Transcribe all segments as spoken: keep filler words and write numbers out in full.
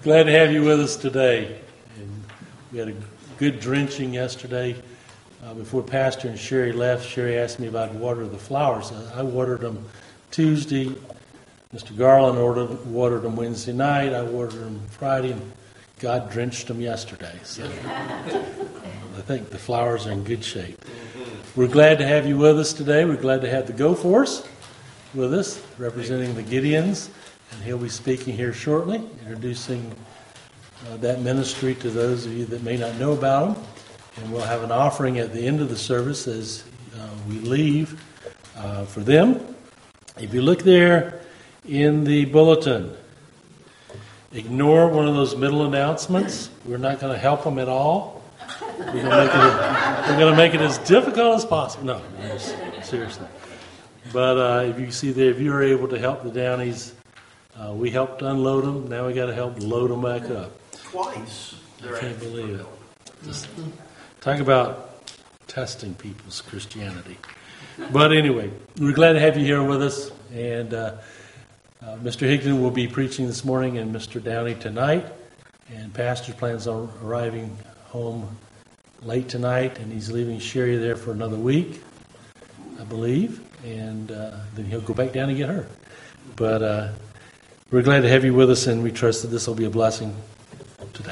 Glad to have you with us today. And we had a good drenching yesterday. Uh, before Pastor and Sherry left, Sherry asked me if I'd water the flowers. I, I watered them Tuesday. Mister Garland ordered, watered them Wednesday night. I watered them Friday, and God drenched them yesterday. So I think the flowers are in good shape. We're glad to have you with us today. We're glad to have the Go Force with us, representing the Gideons. And he'll be speaking here shortly, introducing uh, that ministry to those of you that may not know about them. And we'll have an offering at the end of the service as uh, we leave uh, for them. If you look there in the bulletin, ignore one of those middle announcements. We're not going to help them at all. We're going to make it, we're going to make it as difficult as possible. No, no seriously. But uh, if you see there, if you were able to help the Downies, uh, we helped unload them. Now we got to help load them back up. Twice. I can't believe it. Just talk about testing people's Christianity. But anyway, we're glad to have you here with us. And uh, uh, Mister Higdon will be preaching this morning, and Mister Downey tonight. And Pastor plans on arriving home late tonight, and he's leaving Sherry there for another week, I believe. And uh, then he'll go back down and get her. But uh, we're glad to have you with us, and we trust that this will be a blessing today.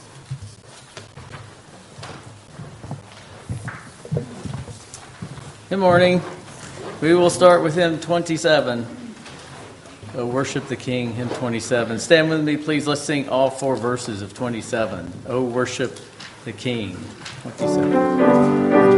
Good morning. We will start with hymn twenty-seven. Oh, worship the King, hymn twenty-seven. Stand with me, please. Let's sing all four verses of twenty-seven. Oh, worship the King. twenty-seven.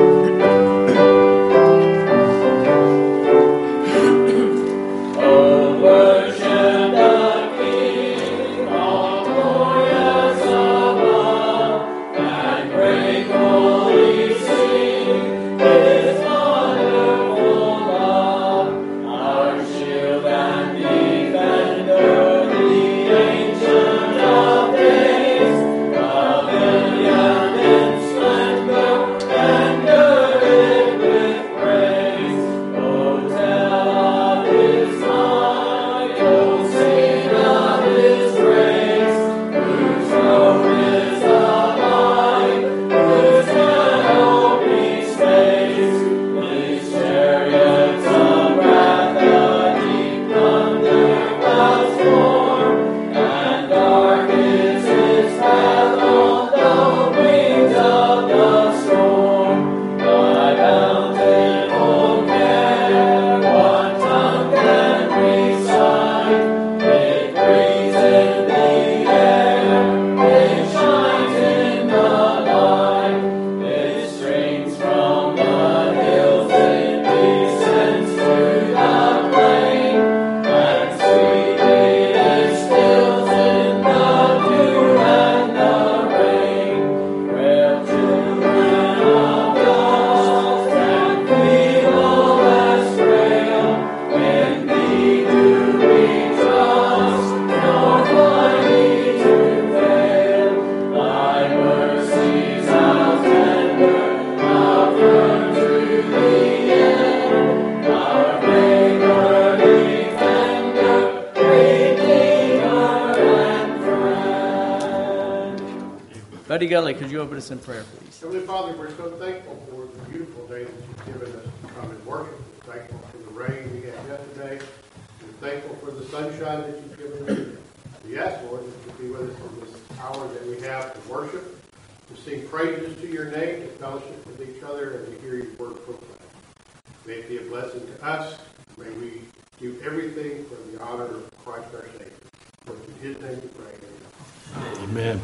Buddy Gully, could you open us in prayer, please? Heavenly Father, we're so thankful for the beautiful day that you've given us to come and worship. We're thankful for the rain we had yesterday. We're thankful for the sunshine that you've given us. We ask, Lord, that you be with us in this hour that we have to worship, to sing praises to your name, to fellowship with each other, and to hear your word proclaimed. May it be a blessing to us. May we do everything for the honor of Christ our Savior. For in his name we pray. Amen.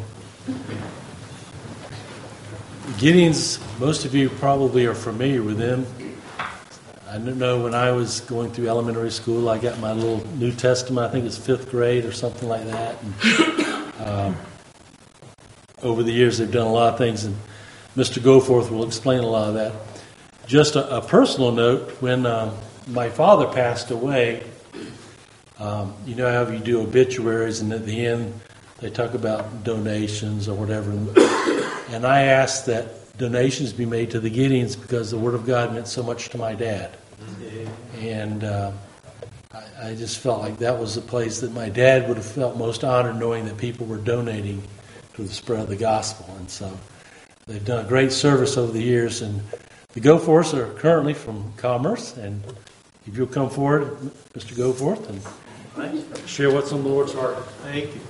Gideons, most of you probably are familiar with them. I know when I was going through elementary school, I got my little New Testament. I think it's fifth grade or something like that. And, um, over the years, they've done a lot of things, and Mister Goforth will explain a lot of that. Just a, a personal note, when uh, my father passed away, um, you know how you do obituaries, and at the end, they talk about donations or whatever. And I asked that donations be made to the Gideons because the Word of God meant so much to my dad. And uh, I, I just felt like that was the place that my dad would have felt most honored, knowing that people were donating to the spread of the gospel. And so they've done a great service over the years. And the Goforths are currently from Commerce. And if you'll come forward, Mister Goforth, and share what's on the Lord's heart. Thank you.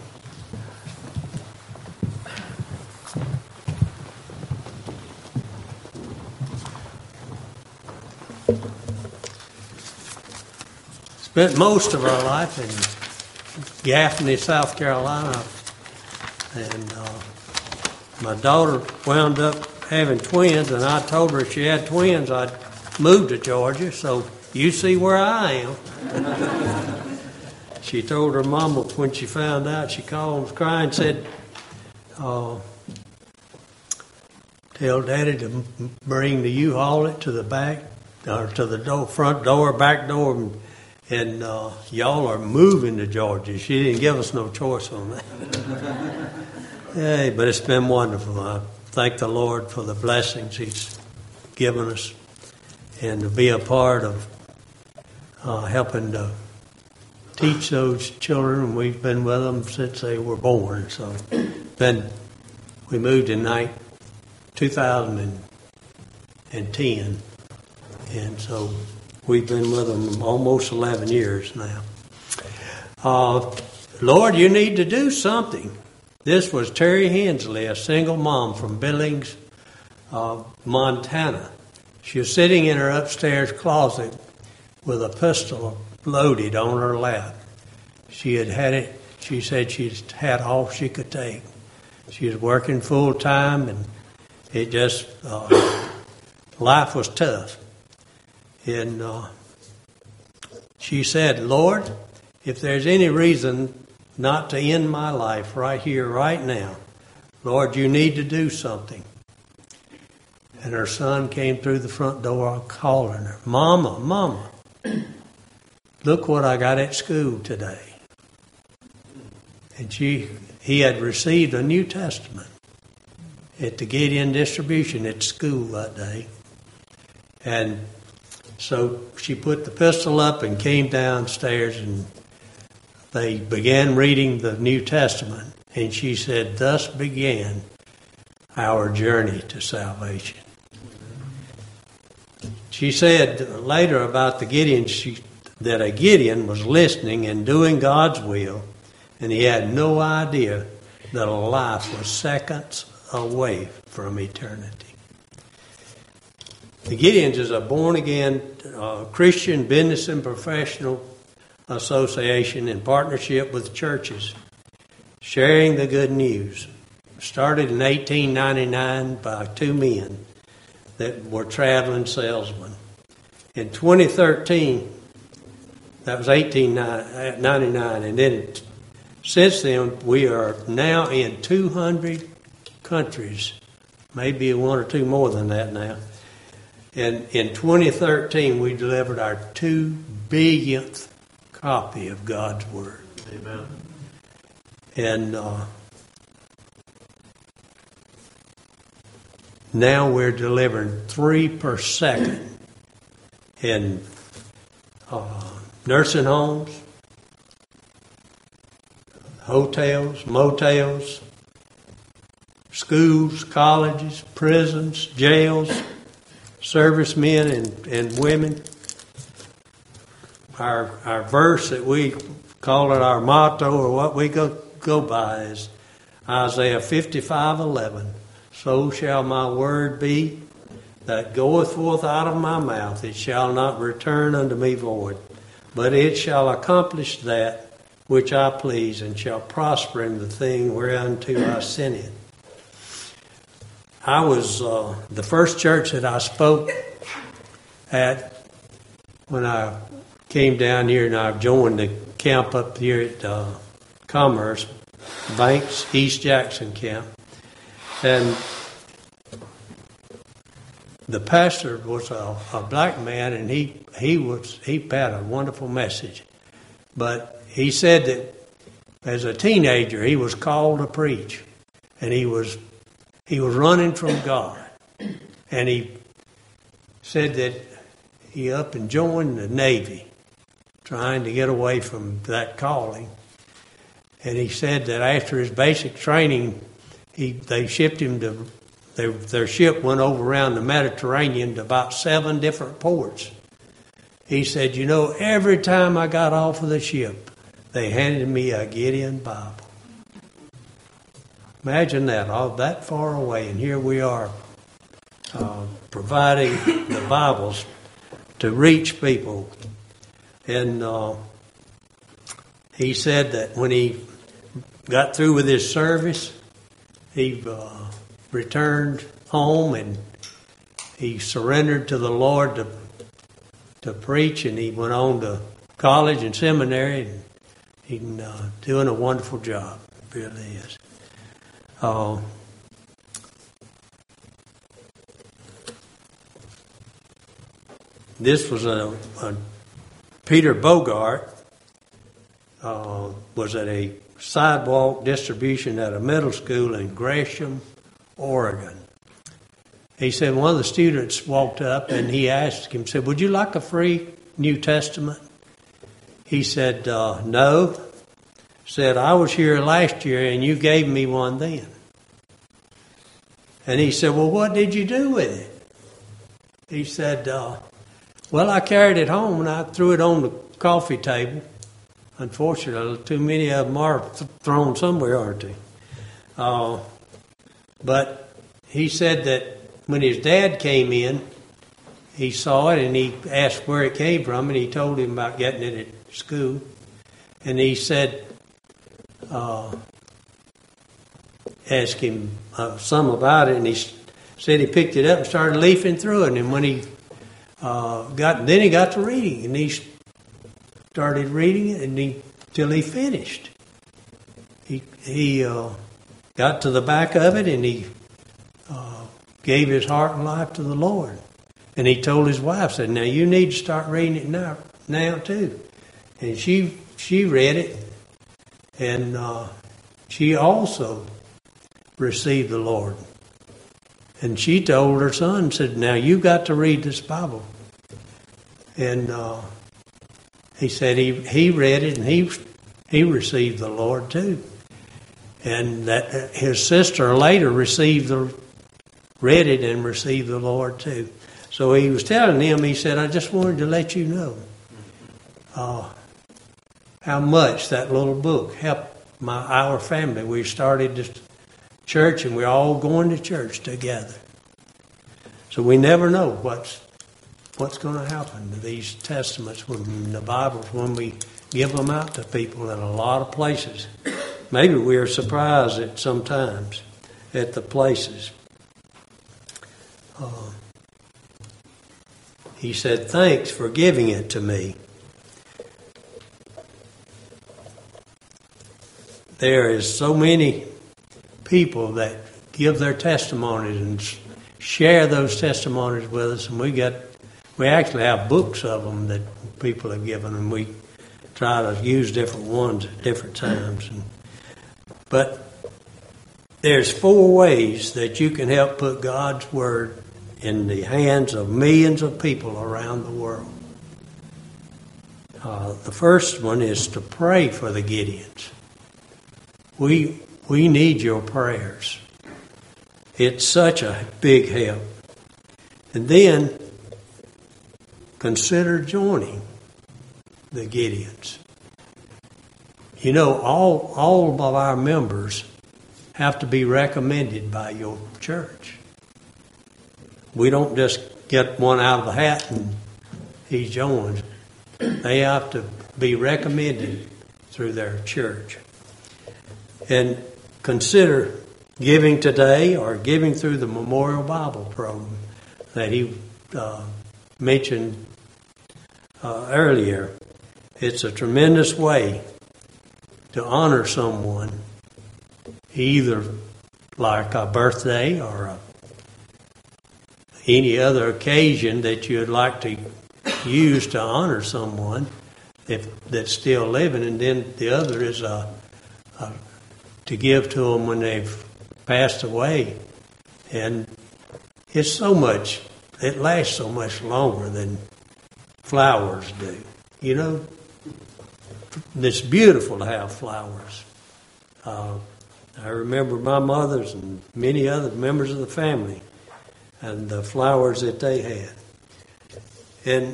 Spent most of our life in Gaffney, South Carolina, and uh, my daughter wound up having twins, and I told her if she had twins, I'd move to Georgia, so you see where I am. She told her mama when she found out, she called and was crying and said, uh, tell Daddy to m- bring the U-Haul it to the back, or to the door, front door, back door, and And uh, y'all are moving to Georgia. She didn't give us no choice on that. Hey, but it's been wonderful. I thank the Lord for the blessings He's given us, and to be a part of uh, helping to teach those children. We've been with them since they were born. So, then we moved in night two thousand ten, and so we've been with them almost eleven years now. Uh, Lord, you need to do something. This was Terry Hensley, a single mom from Billings, uh, Montana. She was sitting in her upstairs closet with a pistol loaded on her lap. She had had it, she said she'd had all she could take. She was working full time, and it just, uh, life was tough. And uh, she said, Lord, if there's any reason not to end my life right here, right now, Lord, you need to do something. And her son came through the front door calling her, Mama, Mama, look what I got at school today. And she, he had received a New Testament at the Gideon distribution at school that day. And so she put the pistol up and came downstairs, and they began reading the New Testament. And she said, thus began our journey to salvation. She said later about the Gideon, she, that a Gideon was listening and doing God's will, and he had no idea that a life was seconds away from eternity. The Gideons is a born-again uh, Christian business and professional association in partnership with churches, sharing the good news. Started in eighteen ninety-nine by two men that were traveling salesmen. In twenty thirteen, that was eighteen ninety-nine, and then since then we are now in two hundred countries, maybe one or two more than that now. And in twenty thirteen, we delivered our two billionth copy of God's Word. Amen. And uh, now we're delivering three per second in uh, nursing homes, hotels, motels, schools, colleges, prisons, jails, servicemen and, and women. Our our verse that we call it our motto, or what we go, go by, is Isaiah fifty-five eleven. So shall my word be that goeth forth out of my mouth. It shall not return unto me void, but it shall accomplish that which I please, and shall prosper in the thing whereunto I sent it. I was uh, the first church that I spoke at when I came down here, and I joined the camp up here at uh, Commerce, Banks, East Jackson camp. And the pastor was a, a black man, and he, he was he had a wonderful message. But he said that as a teenager, he was called to preach, and he was He was running from God, and he said that he up and joined the Navy, trying to get away from that calling. And he said that after his basic training, he they shipped him to, their, their ship went over around the Mediterranean to about seven different ports. He said, you know, every time I got off of the ship, they handed me a Gideon Bible. Imagine that, all that far away, and here we are uh, providing the Bibles to reach people. And uh, he said that when he got through with his service, he uh, returned home and he surrendered to the Lord to to preach, and he went on to college and seminary, and he's uh, doing a wonderful job. It really is. Uh, this was a, a Peter Bogart uh, was at a sidewalk distribution at a middle school in Gresham, Oregon. He said one of the students walked up and he asked him, said, would you like a free New Testament? He said, uh, no. Said, I was here last year and you gave me one then. And he said, well, what did you do with it? He said, uh, well, I carried it home and I threw it on the coffee table. Unfortunately, too many of them are th- thrown somewhere, aren't they? Uh, but he said that when his dad came in, he saw it and he asked where it came from, and he told him about getting it at school. And he said, uh, asked him uh, some about it, and he said he picked it up and started leafing through it. And when he uh, got, then he got to reading, and he started reading it, and he till he finished. He he uh, got to the back of it, and he uh, gave his heart and life to the Lord. And he told his wife, said, now you need to start reading it now, now too. And she she read it, and uh, she also received the Lord. And she told her son, said, now you got to read this Bible. And uh, he said he, he read it, and he he received the Lord too. And that his sister later received the read it and received the Lord too. So he was telling him, he said, I just wanted to let you know uh, how much that little book helped my our family. We started this church, and we're all going to church together. So we never know what's what's going to happen to these testaments when the Bibles, when we give them out to people in a lot of places. Maybe we are surprised at sometimes at the places. Uh, he said, thanks for giving it to me. There is so many people that give their testimonies and share those testimonies with us, and we got we actually have books of them that people have given, and we try to use different ones at different times. And, but there's four ways that you can help put God's Word in the hands of millions of people around the world. Uh, the first one is to pray for the Gideons. We we need your prayers. It's such a big help. And then consider joining the Gideons. You know, all all of our members have to be recommended by your church. We don't just get one out of the hat and he joins. They have to be recommended through their church. And consider giving today or giving through the Memorial Bible program that he uh, mentioned uh, earlier. It's a tremendous way to honor someone, either like a birthday or a, any other occasion that you'd like to use to honor someone if that's still living. And then the other is a, a to give to them when they've passed away. And it's so much, it lasts so much longer than flowers do. You know, it's beautiful to have flowers. Uh, I remember my mother's and many other members of the family and the flowers that they had. And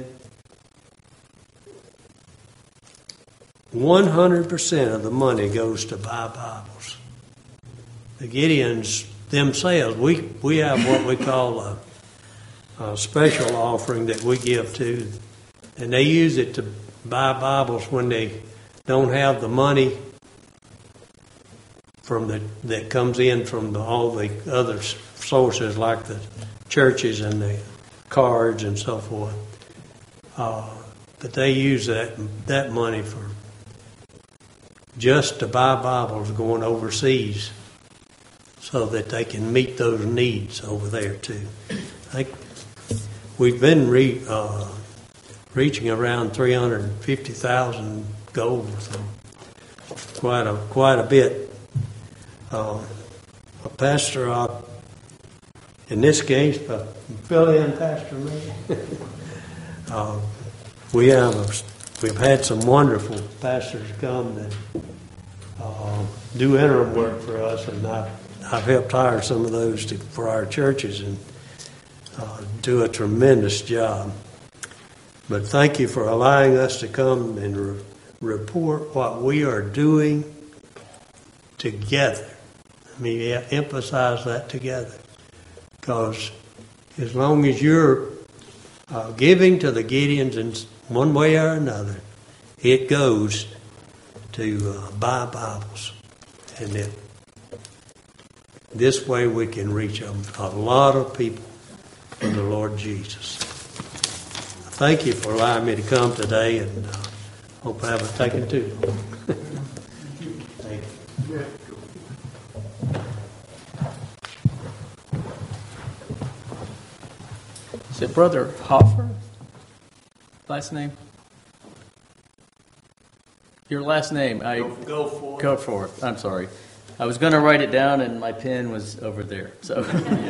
one hundred percent of the money goes to buy Bibles. The Gideons themselves, we, we have what we call a, a special offering that we give to, and they use it to buy Bibles when they don't have the money from the that comes in from the, all the other sources like the churches and the cards and so forth. Uh, but they use that that money for just to buy Bibles going overseas, so that they can meet those needs over there too. I think we've been re, uh, reaching around three hundred fifty thousand goals, so quite a quite a bit. Uh, a pastor, uh, in this case, uh, fill in Pastor me. uh, we have a, we've had some wonderful pastors come that uh, do interim work for us, and I've, I've helped hire some of those to, for our churches, and uh, do a tremendous job. But thank you for allowing us to come and re- report what we are doing together. I mean, yeah, emphasize that together. Because as long as you're uh, giving to the Gideons in one way or another, it goes to uh, buy Bibles. And it, this way we can reach a, a lot of people for the Lord Jesus. Thank you for allowing me to come today, and uh, hope I haven't taken too long. Thank you. Is it Brother Hoffer? Last name? Your last name? I Go, go for it. Go for it. I'm sorry. I was going to write it down, and my pen was over there. So,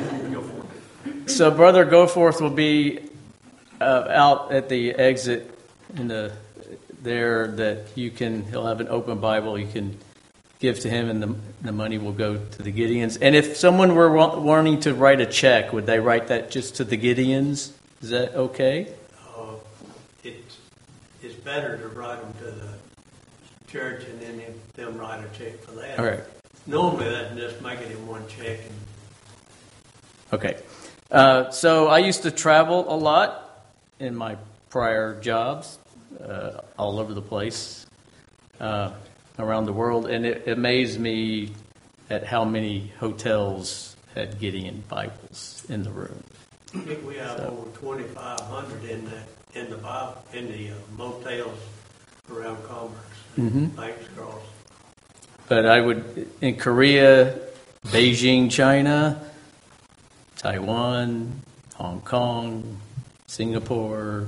so Brother Goforth will be uh, out at the exit in the there. That you can. He'll have an open Bible. You can give to him, and the the money will go to the Gideons. And if someone were wa- wanting to write a check, would they write that just to the Gideons? Is that okay? Uh, it's, it's better to write them to the church and then them, them write a check for that. All right. Normally, that just make it in one check. And Okay. Uh, so I used to travel a lot in my prior jobs, uh, all over the place, uh, around the world, and it amazed me at how many hotels had Gideon Bibles in the room. I think we have So- over twenty-five hundred in the in the Bible, in the uh, motels around Commerce, Mhm. Banks Cross. But I would, in Korea, Beijing, China, Taiwan, Hong Kong, Singapore,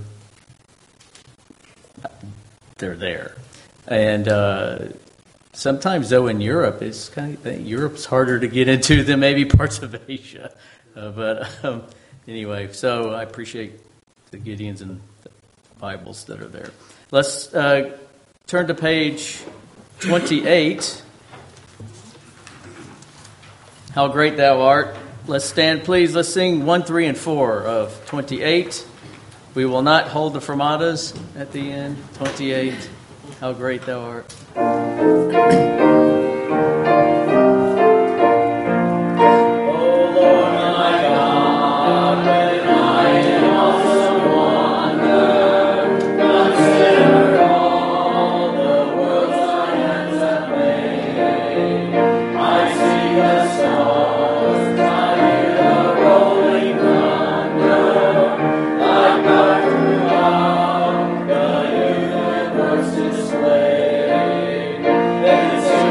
they're there. And uh, sometimes, though, in Europe, it's kind of, Europe's harder to get into than maybe parts of Asia. Uh, but um, anyway, so I appreciate the Gideons and the Bibles that are there. Let's uh, turn to page twenty-eight. How great thou art. Let's stand, please. Let's sing one, three, and four of twenty-eight. We will not hold the fermatas at the end. twenty-eight. How great thou art. Display. Let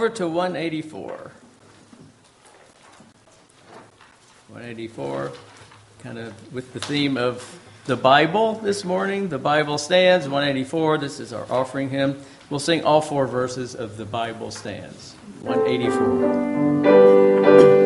over to one eighty-four. one eighty-four, kind of with the theme of the Bible this morning. The Bible stands, one eighty-four. This is our offering hymn. We'll sing all four verses of The Bible Stands. one eighty-four.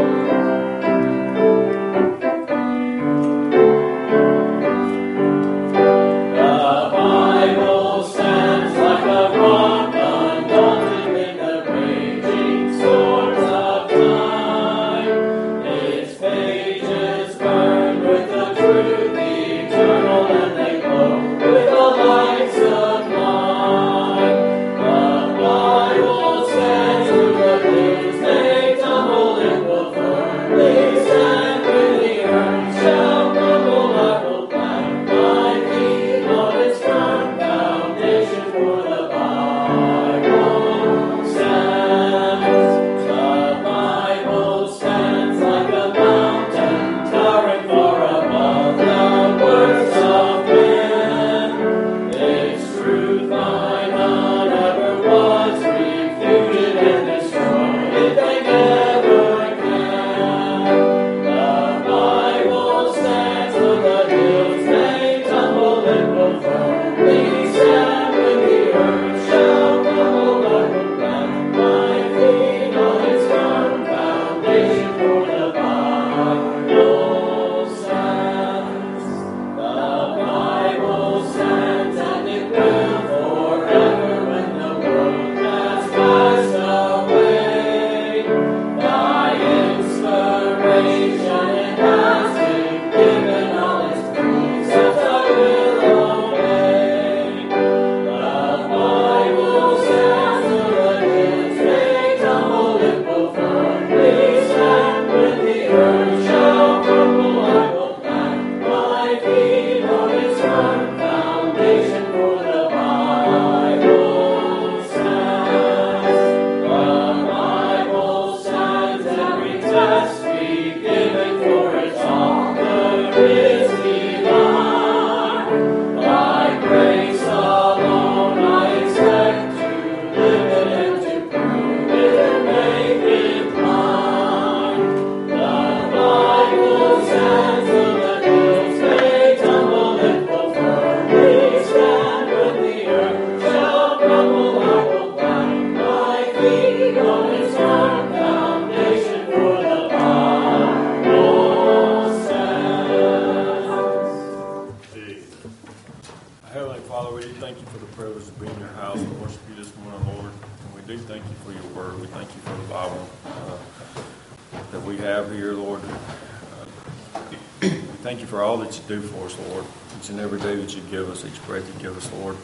Do for us, Lord, each and every day that you give us, each breath you give us, Lord.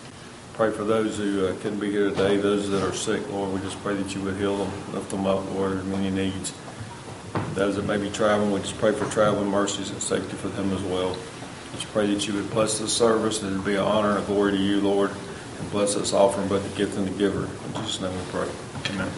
Pray for those who uh, couldn't be here today, those that are sick, Lord. We just pray that you would heal them, lift them up, Lord. There's many needs. Those that may be traveling, we just pray for traveling mercies and safety for them as well. Just pray that you would bless this service, that it would be an honor and a glory to you, Lord, and bless us offering both the gift and the giver. In Jesus' name we pray. Amen.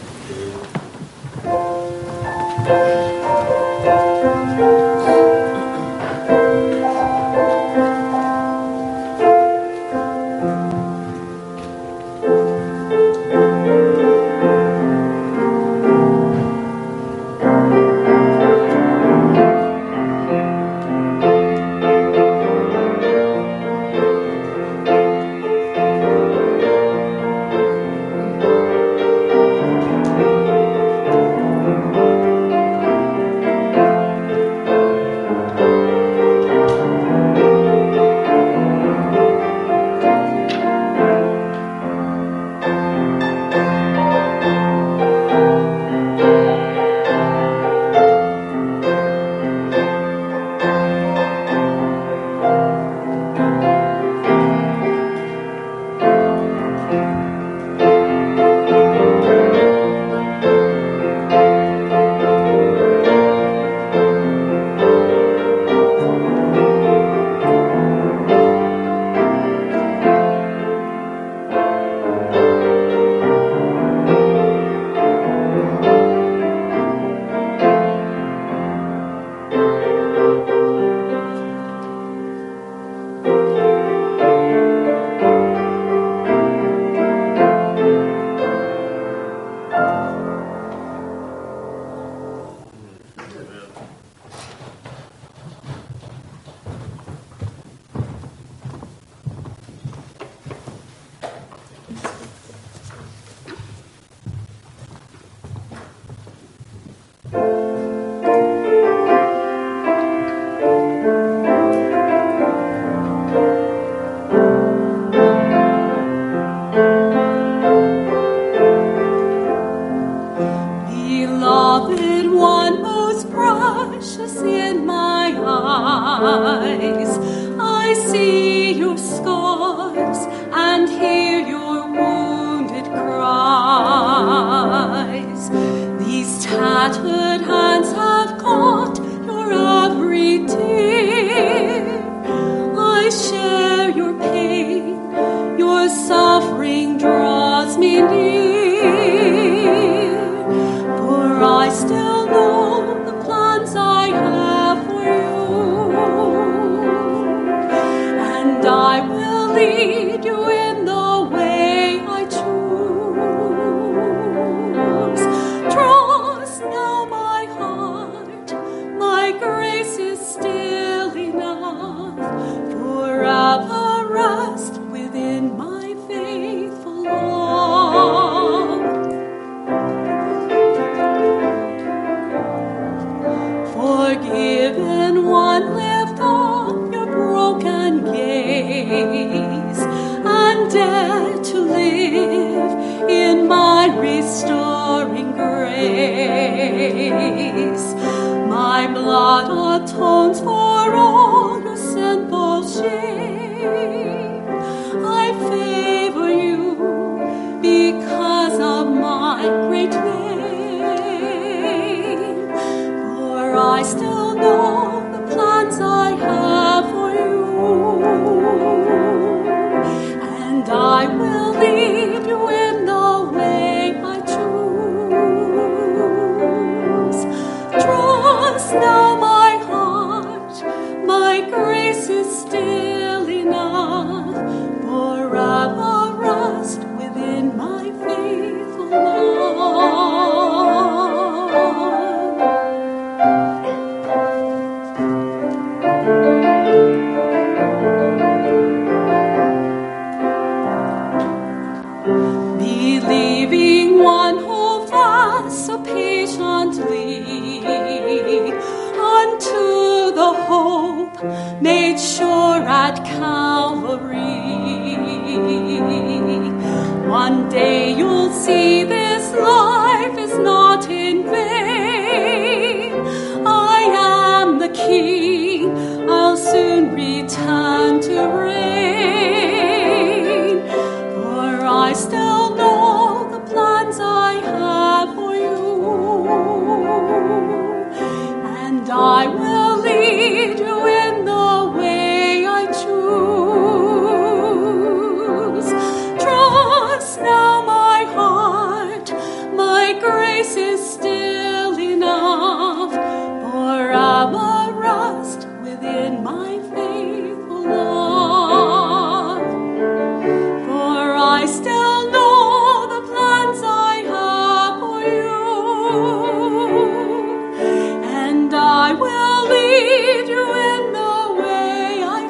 Beloved one, most precious in my eyes, I see your scars and hear your wounded cries. These tattered hands have caught your every tear. I share your pain, your suffering draws me near. For I still know the plans I have for you, and I will lead you in the way I choose. Trust now, my heart, my grace is still enough. Forever rest within my faithful love. Forgiven one, lift up your broken gaze and dare to live in my restoring grace. My blood atones for all your sinful shame. I favor you because of my great name. For I still know the plans I have for you, and I will lead you in the way I choose. Trust now, my heart, my grace is still enough. Forever rest within my faithful love. Believing one, hold fast so patiently unto the hope made sure at Calvary. One day you'll see this life is not in vain. I am the King, I'll soon return to reign. For I still know the plans I have for you, and I will lead you in the way I choose. Trust now, my heart, my grace is still enough. Forever rest within my faithful love. For I still know the plans I have for you, and I will lead you in the way I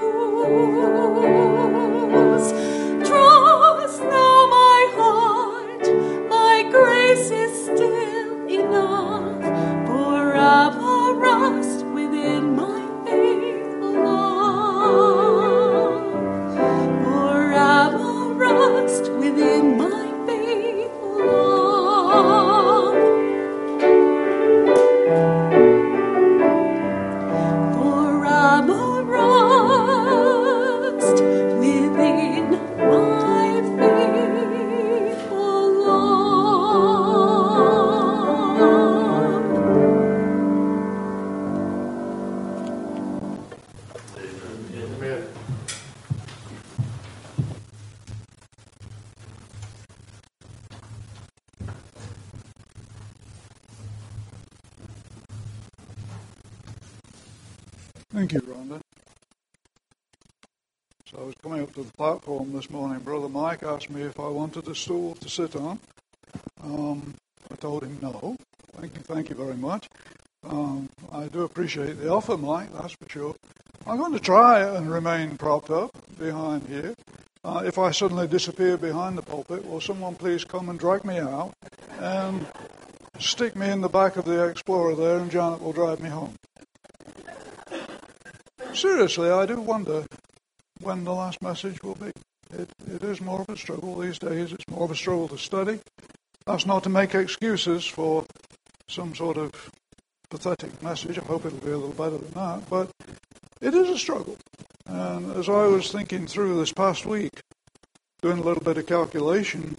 choose. Trust now, my heart, my grace is still enough. Forever rest within my faithful love. Forever rest within my faithful love. Forever rest within my faithful love. Amen. Thank you, Rhonda. So I was coming up to the platform this morning. Brother Mike asked me if I wanted a stool to sit on. Um, I told him no. Thank you, thank you very much. Um, I do appreciate the offer, Mike, that's for sure. I'm going to try and remain propped up behind here. Uh, if I suddenly disappear behind the pulpit, will someone please come and drag me out and stick me in the back of the Explorer there, and Janet will drive me home. Seriously, I do wonder when the last message will be. It, it is more of a struggle these days. It's more of a struggle to study. That's not to make excuses for some sort of pathetic message. I hope it'll be a little better than that. But it is a struggle. And as I was thinking through this past week, doing a little bit of calculation,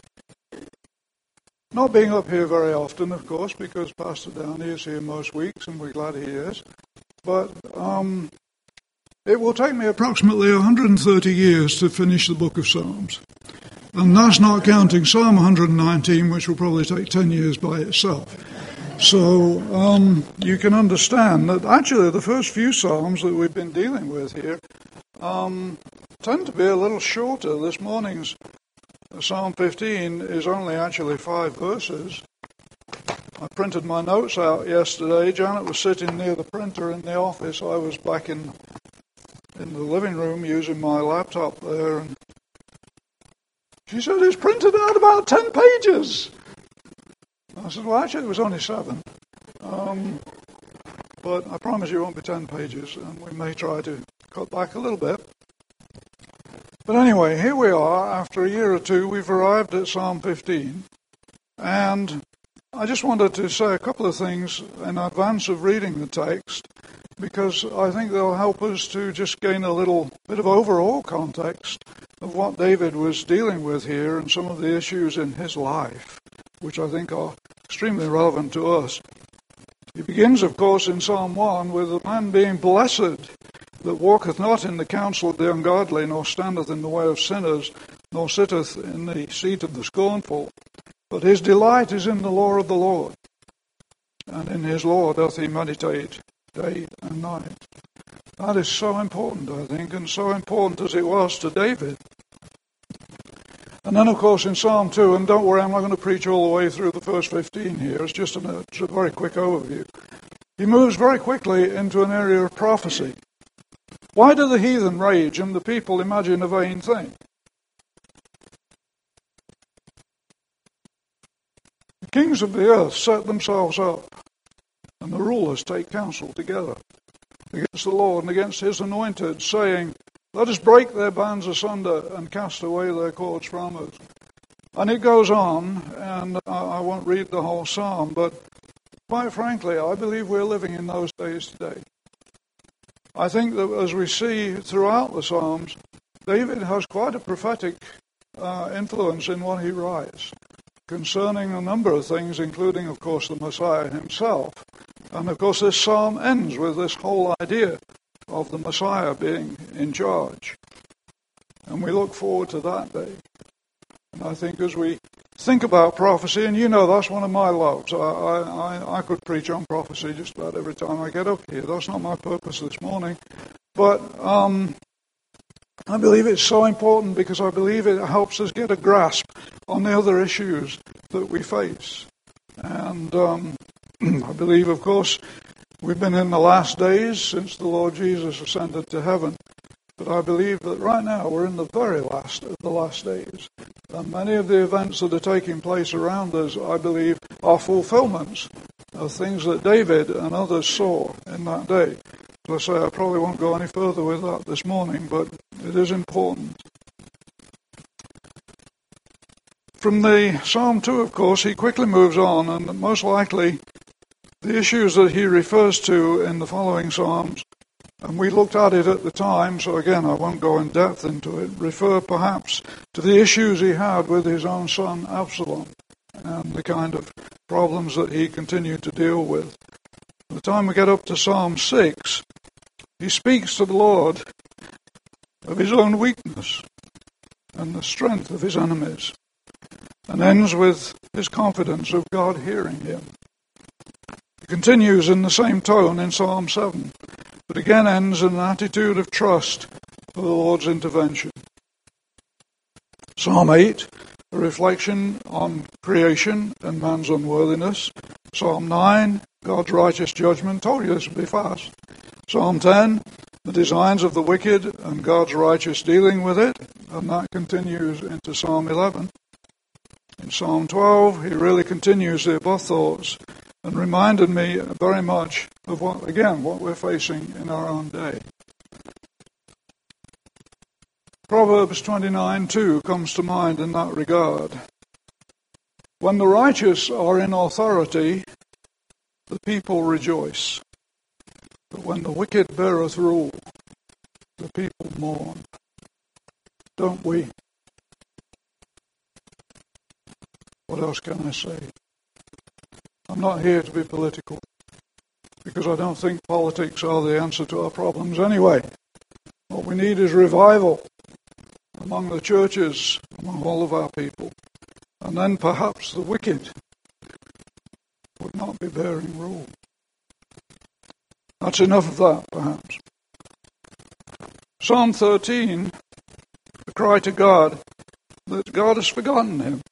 not being up here very often, of course, because Pastor Downey is here most weeks, and we're glad he is. But um, it will take me approximately one hundred thirty years to finish the book of Psalms. And that's not counting Psalm one hundred nineteen, which will probably take ten years by itself. So um, you can understand that actually the first few Psalms that we've been dealing with here um, tend to be a little shorter. This morning's Psalm fifteen is only actually five verses. I printed my notes out yesterday. Janet was sitting near the printer in the office. I was back in in the living room using my laptop there, and she said, "It's printed out about ten pages." I said, "Well, actually, it was only seven. Um, but I promise you it won't be ten pages, and we may try to cut back a little bit." But anyway, here we are. After a year or two, we've arrived at Psalm fifteen. And I just wanted to say a couple of things in advance of reading the text, because I think they'll help us to just gain a little bit of overall context of what David was dealing with here and some of the issues in his life, which I think are extremely relevant to us. He begins, of course, in Psalm one with the man being blessed, that walketh not in the counsel of the ungodly, nor standeth in the way of sinners, nor sitteth in the seat of the scornful. But his delight is in the law of the Lord, and in his law doth he meditate day and night. That is so important, I think, and so important as it was to David. And then, of course, in Psalm two, and don't worry, I'm not going to preach all the way through the first fifteen here, it's just a, it's a very quick overview. He moves very quickly into an area of prophecy. Why do the heathen rage and the people imagine a vain thing? The kings of the earth set themselves up, and the rulers take counsel together against the Lord and against his anointed, saying, "Let us break their bands asunder and cast away their cords from us." And it goes on, and I won't read the whole psalm, but quite frankly, I believe we're living in those days today. I think that as we see throughout the Psalms, David has quite a prophetic uh, influence in what he writes concerning a number of things, including, of course, the Messiah himself. And, of course, this psalm ends with this whole idea of the Messiah being in charge. And we look forward to that day. And I think as we think about prophecy, and you know that's one of my loves. I, I, I could preach on prophecy just about every time I get up here. That's not my purpose this morning. But um, I believe it's so important because I believe it helps us get a grasp on the other issues that we face. And um, I believe, of course, we've been in the last days since the Lord Jesus ascended to heaven. But I believe that right now we're in the very last of the last days. And many of the events that are taking place around us, I believe, are fulfillments of things that David and others saw in that day. As I say, I probably won't go any further with that this morning, but it is important. From the Psalm two, of course, he quickly moves on, and most likely the issues that he refers to in the following Psalms, and we looked at it at the time, so again I won't go in depth into it, refer perhaps to the issues he had with his own son Absalom and the kind of problems that he continued to deal with. By the time we get up to Psalm six, he speaks to the Lord of his own weakness and the strength of his enemies, and ends with his confidence of God hearing him. He continues in the same tone in Psalm seven, but again ends in an attitude of trust for the Lord's intervention. Psalm eight, a reflection on creation and man's unworthiness. Psalm nine, God's righteous judgment. Told you this would be fast. Psalm ten, the designs of the wicked and God's righteous dealing with it, and that continues into Psalm eleven. In Psalm twelve, he really continues the above thoughts and reminded me very much of what, again, what we're facing in our own day. Proverbs twenty-nine two comes to mind in that regard. When the righteous are in authority, the people rejoice. But when the wicked beareth rule, the people mourn. Don't we? What else can I say? I'm not here to be political, because I don't think politics are the answer to our problems anyway. What we need is revival among the churches, among all of our people. And then perhaps the wicked would not be bearing rule. That's enough of that, perhaps. Psalm thirteen, the cry to God that God has forgotten him.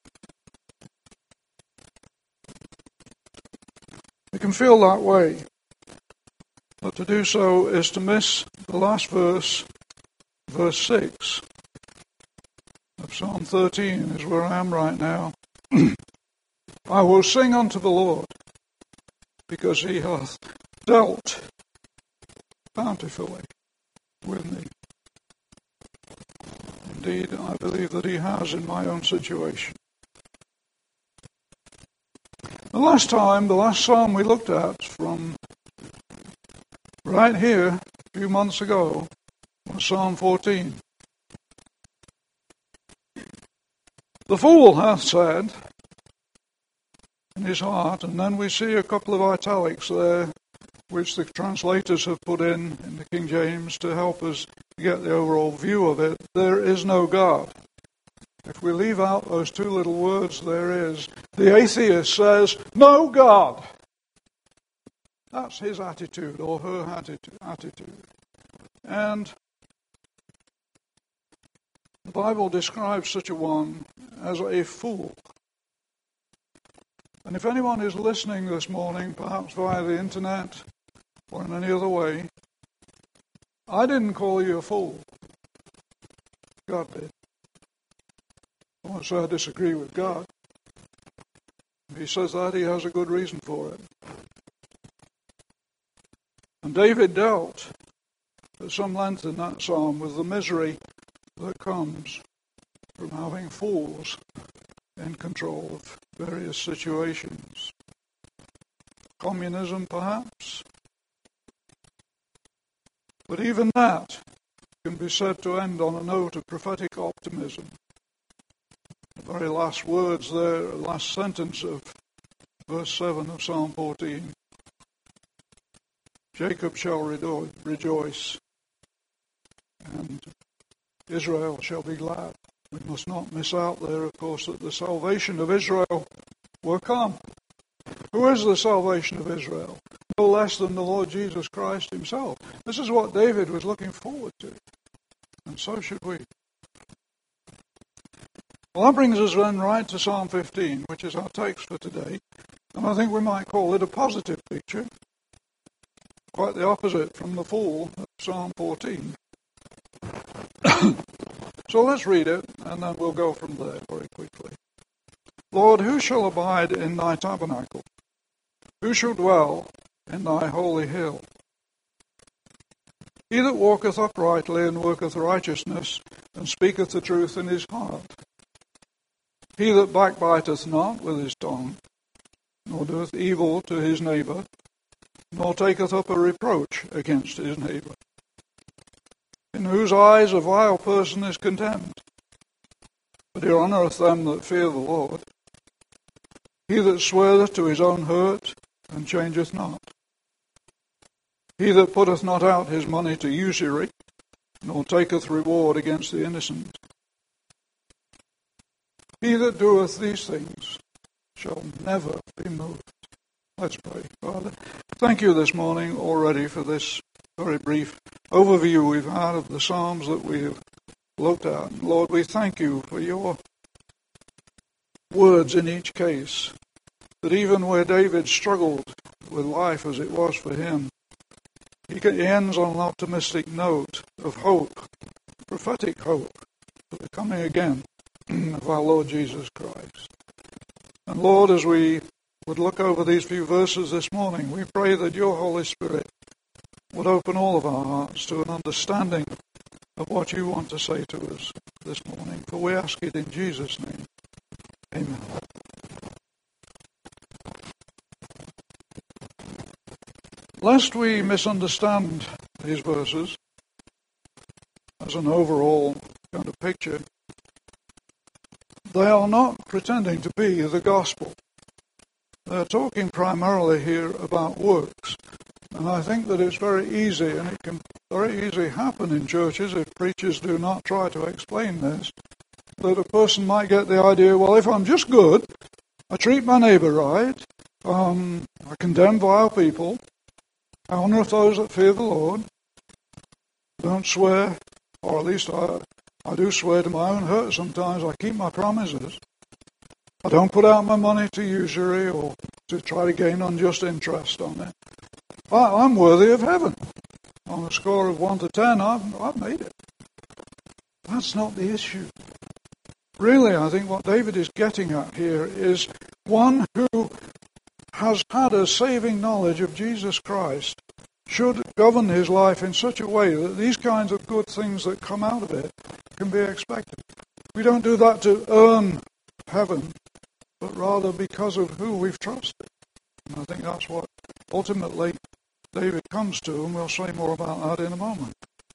We can feel that way, but to do so is to miss the last verse, verse six of Psalm thirteen is where I am right now. I will sing unto the Lord, because he hath dealt bountifully with me. Indeed, I believe that he has in my own situation. The last time, the last psalm we looked at from right here a few months ago was Psalm fourteen. The fool hath said in his heart, and then we see a couple of italics there which the translators have put in in the King James to help us get the overall view of it. There is no God. If we leave out those two little words, there is. The atheist says, no God. That's his attitude or her attitude. And the Bible describes such a one as a fool. And if anyone is listening this morning, perhaps via the internet or in any other way, I didn't call you a fool. God did. I won't say I disagree with God. If he says that, he has a good reason for it. And David dealt at some length in that psalm with the misery that comes from having fools in control of various situations. Communism, perhaps. But even that can be said to end on a note of prophetic optimism. The very last words there, last sentence of verse seven of Psalm fourteen. Jacob shall redo- rejoice, and Israel shall be glad. We must not miss out there, of course, that the salvation of Israel will come. Who is the salvation of Israel? No less than the Lord Jesus Christ himself. This is what David was looking forward to, and so should we. Well, that brings us then right to Psalm fifteen, which is our text for today, and I think we might call it a positive picture, quite the opposite from the fool of Psalm fourteen. So let's read it, and then we'll go from there very quickly. Lord, who shall abide in thy tabernacle? Who shall dwell in thy holy hill? He that walketh uprightly and worketh righteousness, and speaketh the truth in his heart. He that backbiteth not with his tongue, nor doeth evil to his neighbour, nor taketh up a reproach against his neighbour. In whose eyes a vile person is contemned, but he honoureth them that fear the Lord. He that sweareth to his own hurt, and changeth not. He that putteth not out his money to usury, nor taketh reward against the innocent. He that doeth these things shall never be moved. Let's pray. Father, thank you this morning already for this very brief overview we've had of the Psalms that we've looked at. And Lord, we thank you for your words in each case, that even where David struggled with life as it was for him, he ends on an optimistic note of hope, prophetic hope for the coming again of our Lord Jesus Christ. And Lord, as we would look over these few verses this morning, we pray that your Holy Spirit would open all of our hearts to an understanding of what you want to say to us this morning. For we ask it in Jesus' name. Amen. lest we misunderstand these verses as an overall kind of picture, they are not pretending to be the gospel. They're talking primarily here about works. And I think that it's very easy, and it can very easily happen in churches if preachers do not try to explain this, that a person might get the idea, well, if I'm just good, I treat my neighbour right, um, I condemn vile people, I honour those that fear the Lord, don't swear, or at least I, I do swear to my own hurt sometimes, I keep my promises, I don't put out my money to usury or to try to gain unjust interest on it. I, I'm worthy of heaven. On a score of one to ten, I've, I've made it. That's not the issue. Really, I think what David is getting at here is one who has had a saving knowledge of Jesus Christ should govern his life in such a way that these kinds of good things that come out of it can be expected. We don't do that to earn heaven, but rather because of who we've trusted. And I think that's what ultimately David comes to, and we'll say more about that in a moment.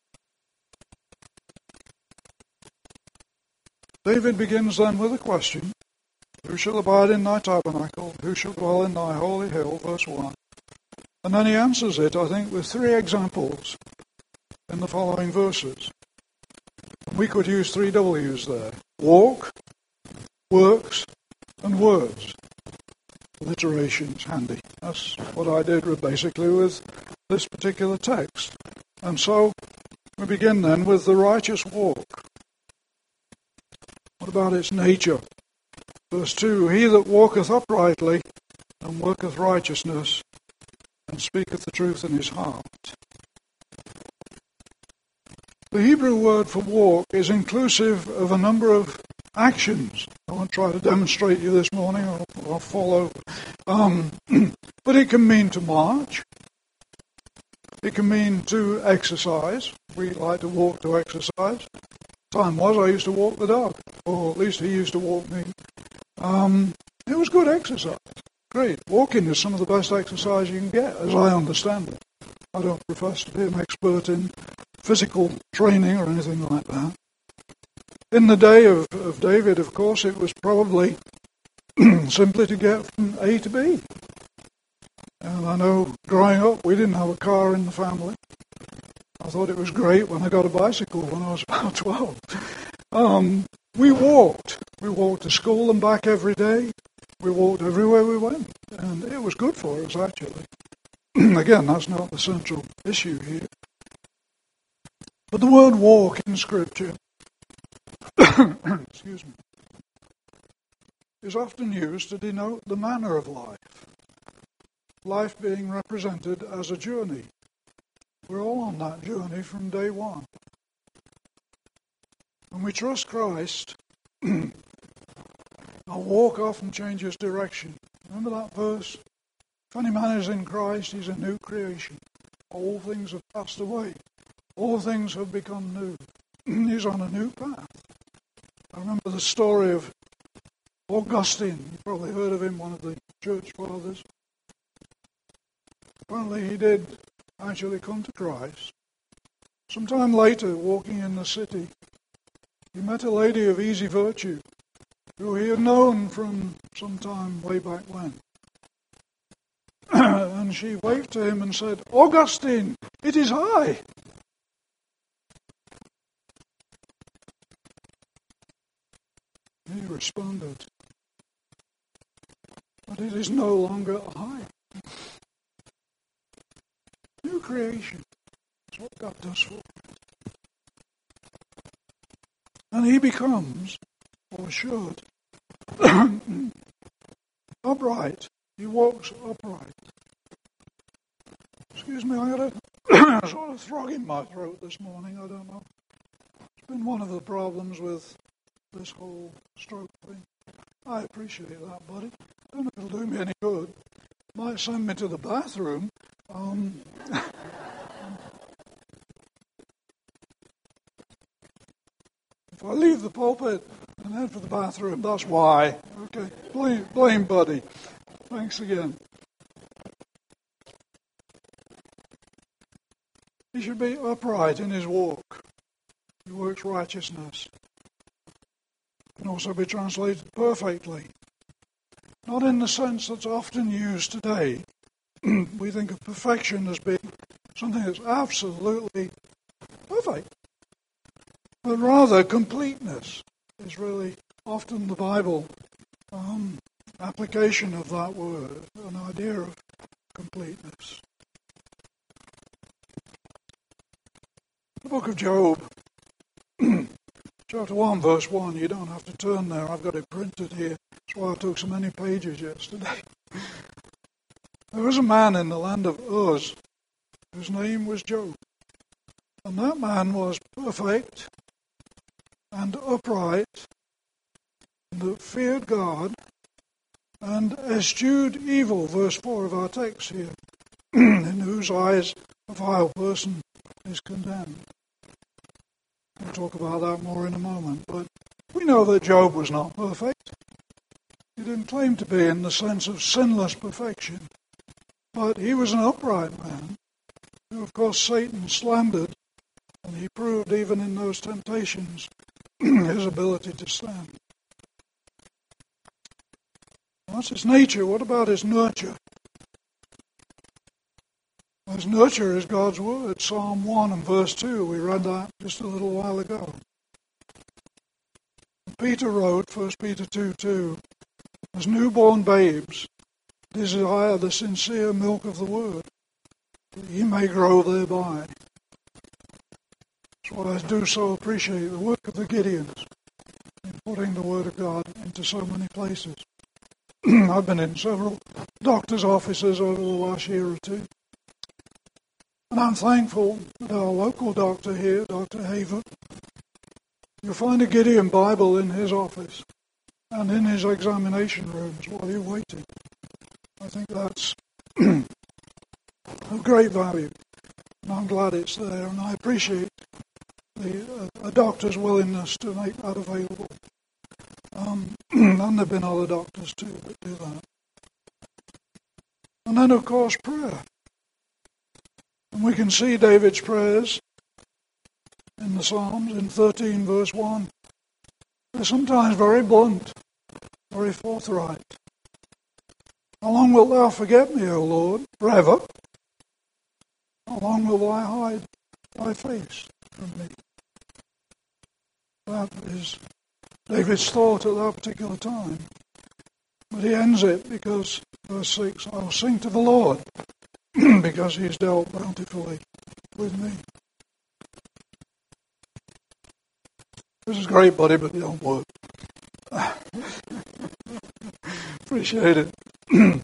David begins then with a question: who shall abide in thy tabernacle? Who shall dwell in thy holy hill? Verse one. And then he answers it, I think, with three examples in the following verses. We could use three W's there: walk, works, and words. Alliteration's handy. That's what I did basically with this particular text. And so we begin then with the righteous walk. What about its nature? Verse two, he that walketh uprightly and worketh righteousness and speaketh the truth in his heart. The Hebrew word for walk is inclusive of a number of actions. I won't try to demonstrate you this morning, or I'll fall over. Um, but it can mean to march. It can mean to exercise. We like to walk to exercise. Time was I used to walk the dog, or at least he used to walk me. Um, it was good exercise. Great. Walking is some of the best exercise you can get, as I understand it. I don't profess to be an expert in physical training or anything like that. In the day of, of David, of course, it was probably simply to get from A to B. And I know growing up, we didn't have a car in the family. I thought it was great when I got a bicycle when I was about twelve. Um, we walked. We walked to school and back every day. We walked everywhere we went. And it was good for us, actually. Again, that's not the central issue here. But the word walk in Scripture, excuse me, is often used to denote the manner of life. Life being represented as a journey. We're all on that journey from day one. When we trust Christ, our walk often changes direction. Remember that verse? If any man is in Christ, he's a new creation. All things have passed away. All things have become new. He's on a new path. I remember the story of Augustine. You've probably heard of him, one of the church fathers. Apparently he did actually come to Christ. Sometime later, walking in the city, he met a lady of easy virtue who he had known from some time way back when. And she waved to him and said, "Augustine, it is I." He responded, "But it is no longer I." New creation is what God does for us. And he becomes, or should, upright. He walks upright. Excuse me, I got a sort of frog in my throat this morning. I don't know. It's been one of the problems with this whole stroke thing. I appreciate that, buddy. I don't know if it'll do me any good. Might send me to the bathroom. Um, if I leave the pulpit and head for the bathroom, that's why. Okay, blame, blame buddy. Thanks again. He should be upright in his walk. He works righteousness. Can also be translated perfectly. Not in the sense that's often used today. We think of perfection as being something that's absolutely perfect. But rather, completeness is really often the Bible um, application of that word, an idea of completeness. The book of Job, chapter one, verse one, you don't have to turn there, I've got it printed here. That's why I took so many pages yesterday. There was a man in the land of Uz whose name was Job. And that man was perfect and upright, and that feared God, and eschewed evil, verse four of our text here, in whose eyes a vile person is condemned. We'll talk about that more in a moment, but we know that Job was not perfect. He didn't claim to be in the sense of sinless perfection, but he was an upright man, who of course Satan slandered, and he proved even in those temptations his ability to stand. That's his nature. What about his nurture? His nurture is God's word. Psalm one and verse two. We read that just a little while ago. Peter wrote, First Peter two two, as newborn babes, desire the sincere milk of the word, that ye may grow thereby. That's why I do so appreciate the work of the Gideons in putting the word of God into so many places. I've been in several doctors' offices over the last year or two. And I'm thankful that our local doctor here, Doctor Haver, you'll find a Gideon Bible in his office and in his examination rooms while you're waiting. I think that's of great value. And I'm glad it's there, and I appreciate the uh, a doctor's willingness to make that available. Um, and there have been other doctors too that do that. And then, of course, prayer. And we can see David's prayers in the Psalms in thirteen verse one. They're sometimes very blunt, very forthright. How long wilt thou forget me, O Lord? Forever. How long will I hide thy face from me? That is David's thought at that particular time. But he ends it because, verse six, I will sing to the Lord because he's dealt bountifully with me. This is great, buddy, but it don't work. Appreciate it.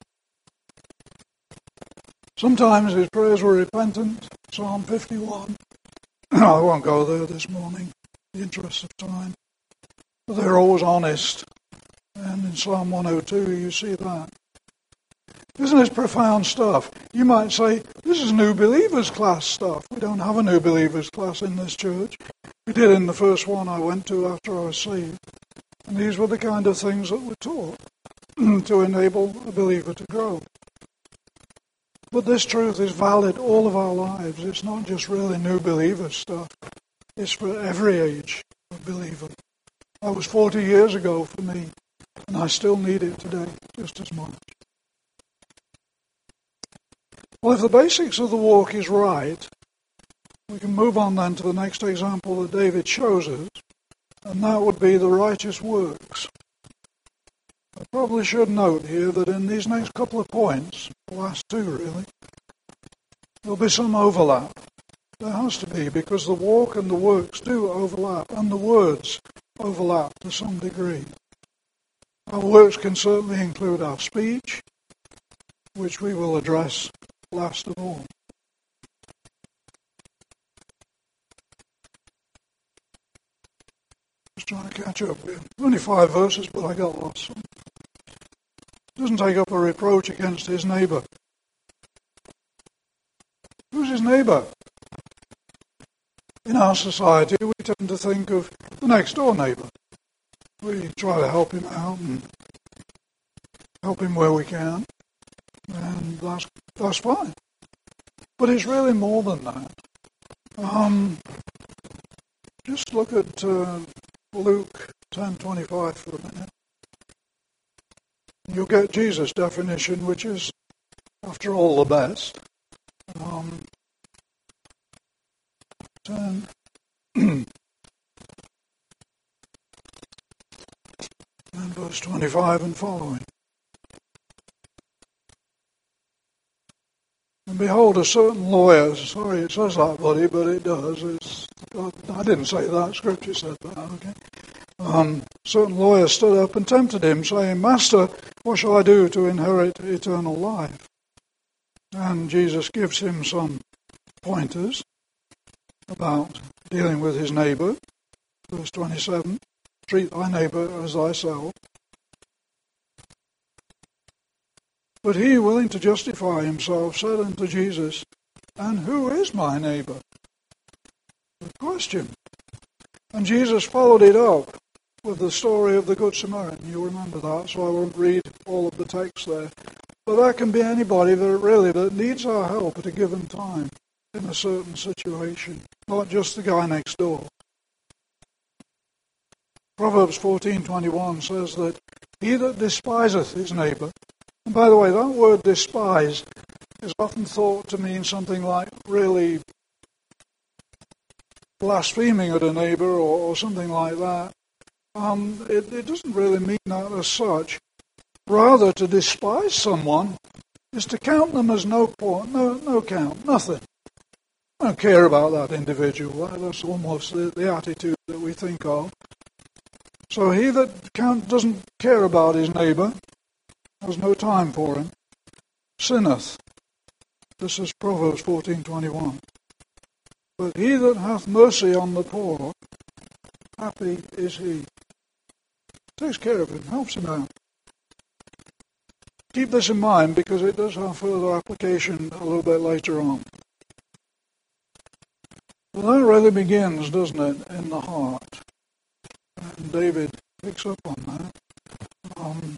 Sometimes his prayers were repentant. Psalm fifty-one. I won't go there this morning, in the interest of time. But they're always honest. And in Psalm one oh two, you see that. Isn't this profound stuff? You might say, this is new believers class stuff. We don't have a new believers class in this church. We did in the first one I went to after I was saved. And these were the kind of things that were taught to enable a believer to grow. But this truth is valid all of our lives. It's not just really new believer stuff. It's for every age of believer. That was forty years ago for me, and I still need it today just as much. Well, if the basics of the walk is right, we can move on then to the next example that David shows us, and that would be the righteous works. I probably should note here that in these next couple of points, the last two really, there'll be some overlap. There has to be, because the walk and the works do overlap, and the words overlap to some degree. Our works can certainly include our speech, which we will address last of all. Just trying to catch up here. Only five verses, but I got lost. Doesn't take up a reproach against his neighbour. Who's his neighbour? In our society, we tend to think of the next door neighbour. We try to help him out and help him where we can, and that's, that's fine. But it's really more than that. Um, just look at uh, Luke ten twenty-five for a minute. You'll get Jesus' definition, which is, after all, the best. Um, ten. And verse twenty-five and following. And behold, a certain lawyer, sorry it says that, buddy, but it does. It's, I didn't say that, Scripture said that, okay? Um, certain lawyer stood up and tempted him, saying, Master, what shall I do to inherit eternal life? And Jesus gives him some pointers about dealing with his neighbour. Verse twenty-seven, treat thy neighbour as thyself. But he, willing to justify himself, said unto Jesus, And who is my neighbour? Good question. And Jesus followed it up with the story of the Good Samaritan. You remember that, so I won't read all of the text there. But that can be anybody that really that needs our help at a given time in a certain situation, not just the guy next door. Proverbs fourteen twenty-one says that he that despiseth his neighbour, and by the way, that word despise is often thought to mean something like really blaspheming at a neighbour or, or something like that. Um, it, it doesn't really mean that as such. Rather, to despise someone is to count them as no point, no, no count, nothing. I don't care about that individual. That's almost the, the attitude that we think of. So he that count, doesn't care about his neighbour, has no time for him, sinneth. This is Proverbs fourteen twenty-one. But he that hath mercy on the poor, happy is he. Takes care of him, helps him out. Keep this in mind because it does have further application a little bit later on. But that really begins, doesn't it, in the heart. And David picks up on that. Um,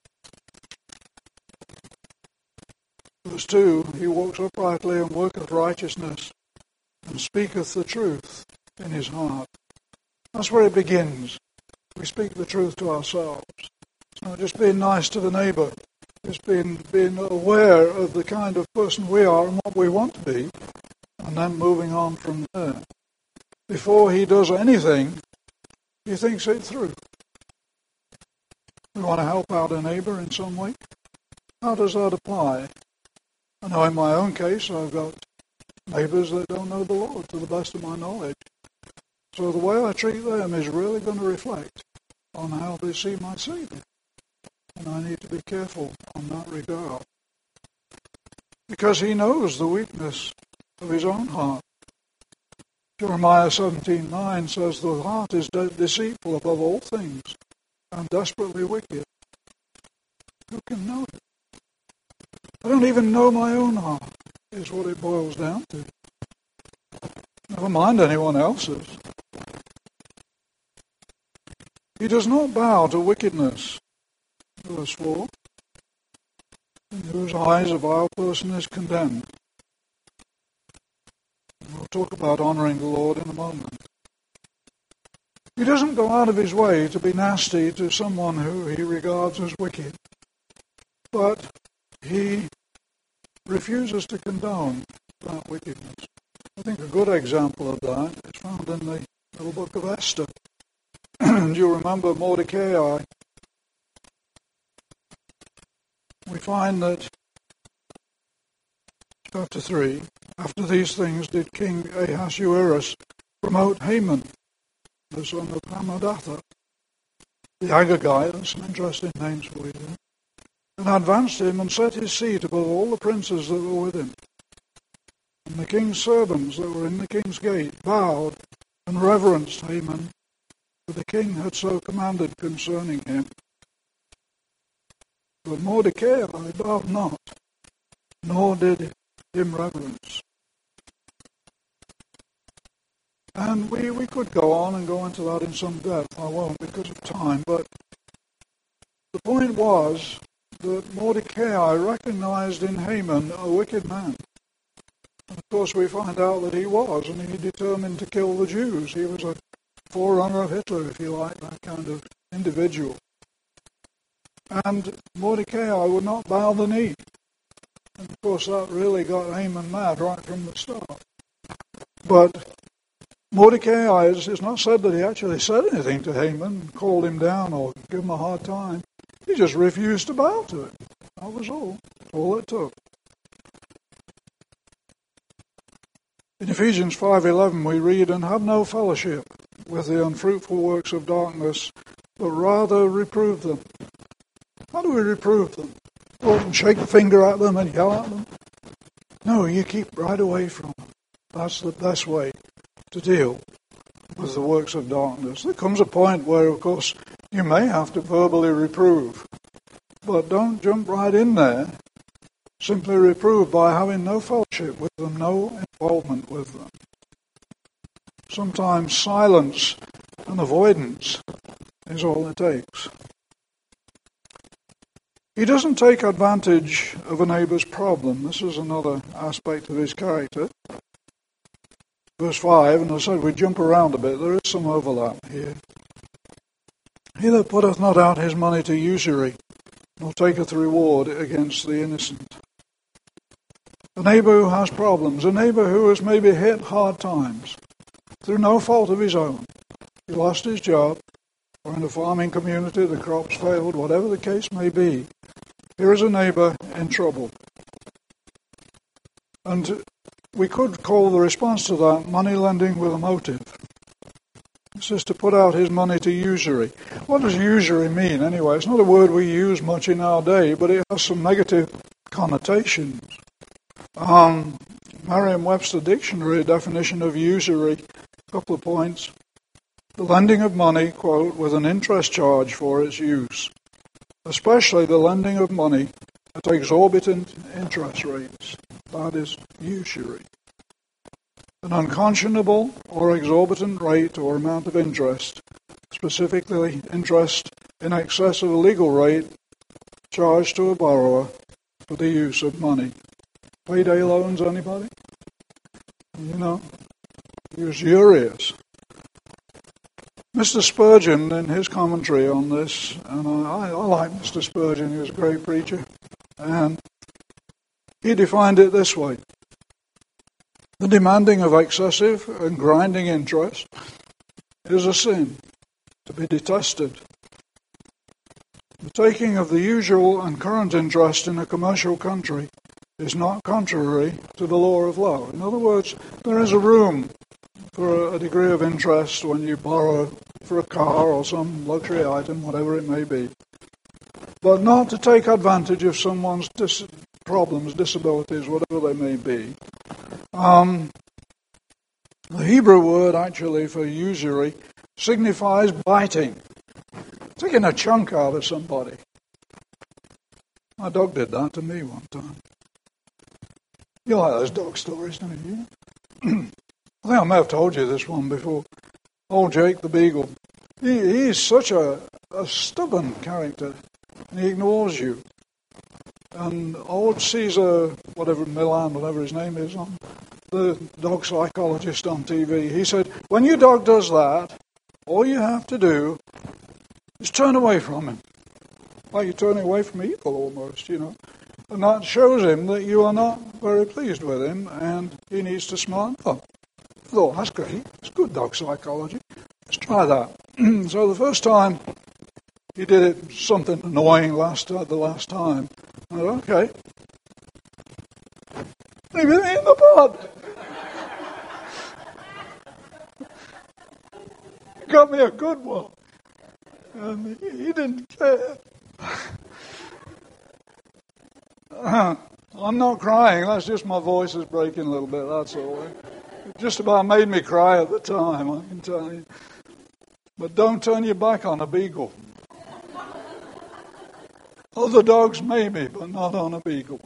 verse two, he walks uprightly and worketh righteousness and speaketh the truth in his heart. That's where it begins. We speak the truth to ourselves. It's not just being nice to the neighbour. It's being, being aware of the kind of person we are and what we want to be, and then moving on from there. Before he does anything, he thinks it through. We want to help out a neighbour in some way. How does that apply? I know in my own case I've got neighbours that don't know the Lord to the best of my knowledge. So the way I treat them is really going to reflect on how they see my Saviour. And I need to be careful on that regard. Because he knows the weakness of his own heart. Jeremiah seventeen nine says, the heart is de- deceitful above all things and desperately wicked. Who can know it? I don't even know my own heart, is what it boils down to. Never mind anyone else's. He does not bow to wickedness. Verse four. In whose eyes a vile person is condemned. We'll talk about honouring the Lord in a moment. He doesn't go out of his way to be nasty to someone who he regards as wicked, but he refuses to condone that wickedness. I think a good example of that is found in the little book of Esther. Do you remember Mordecai? We find that, chapter three, after these things did King Ahasuerus promote Haman, the son of Hammedatha, the Agagite, that's some interesting names for you there, and advanced him and set his seat above all the princes that were with him. And the king's servants that were in the king's gate bowed and reverenced Haman, for the king had so commanded concerning him. But Mordecai bowed not, nor did him reverence. And we, we could go on and go into that in some depth. I won't because of time, but the point was that Mordecai recognized in Haman a wicked man, a course, we find out that he was, and he determined to kill the Jews. He was a forerunner of Hitler, if you like, that kind of individual. And Mordecai would not bow the knee. And of course, that really got Haman mad right from the start. But Mordecai, it's not said that he actually said anything to Haman, called him down or gave him a hard time. He just refused to bow to it. That was all. That's all it took. In Ephesians five eleven we read, "And have no fellowship with the unfruitful works of darkness, but rather reprove them." How do we reprove them? Go out and shake the finger at them and yell at them? No, you keep right away from them. That's the best way to deal with the works of darkness. There comes a point where, of course, you may have to verbally reprove, but don't jump right in there. Simply reprove by having no fellowship with them, no involvement with them. Sometimes silence and avoidance is all it takes. He doesn't take advantage of a neighbour's problem. This is another aspect of his character. Verse five, and I said we jump around a bit, there is some overlap here. "He that putteth not out his money to usury, nor taketh reward against the innocent." A neighbour who has problems, a neighbour who has maybe hit hard times, through no fault of his own. He lost his job, or in a farming community the crops failed, whatever the case may be. Here is a neighbour in trouble. And we could call the response to that money lending with a motive. This is to put out his money to usury. What does usury mean anyway? It's not a word we use much in our day, but it has some negative connotations. Um, Merriam-Webster Dictionary definition of usury, a couple of points. The lending of money, quote, with an interest charge for its use, especially the lending of money at exorbitant interest rates. That is usury. An unconscionable or exorbitant rate or amount of interest, specifically interest in excess of a legal rate charged to a borrower for the use of money. Payday loans, anybody? You know, usurious. Mister Spurgeon, in his commentary on this, and I, I like Mister Spurgeon, he was a great preacher, and he defined it this way: the demanding of excessive and grinding interest is a sin to be detested. The taking of the usual and current interest in a commercial country is not contrary to the law of love. In other words, there is a room for a degree of interest when you borrow for a car or some luxury item, whatever it may be. But not to take advantage of someone's dis- problems, disabilities, whatever they may be. Um, the Hebrew word actually for usury signifies biting, taking a chunk out of somebody. My dog did that to me one time. You like those dog stories, don't you? I think I may have told you this one before. Old Jake the Beagle. He, he's such a, a stubborn character, and he ignores you. And old Caesar, whatever Milan, whatever his name is, on the dog psychologist on T V, he said, when your dog does that, all you have to do is turn away from him. Like you're turning away from evil almost, you know. And that shows him that you are not very pleased with him, and he needs to smarten up. I thought, that's great. It's good dog psychology. Let's try that. So the first time he did it something annoying last uh, the last time. I thought, okay. Leave me in the pot. Got me a good one. And he, he didn't care. Uh, I'm not crying, that's just my voice is breaking a little bit, that's all. It just about made me cry at the time, I can tell you. But don't turn your back on a beagle. Other dogs maybe, but not on a beagle.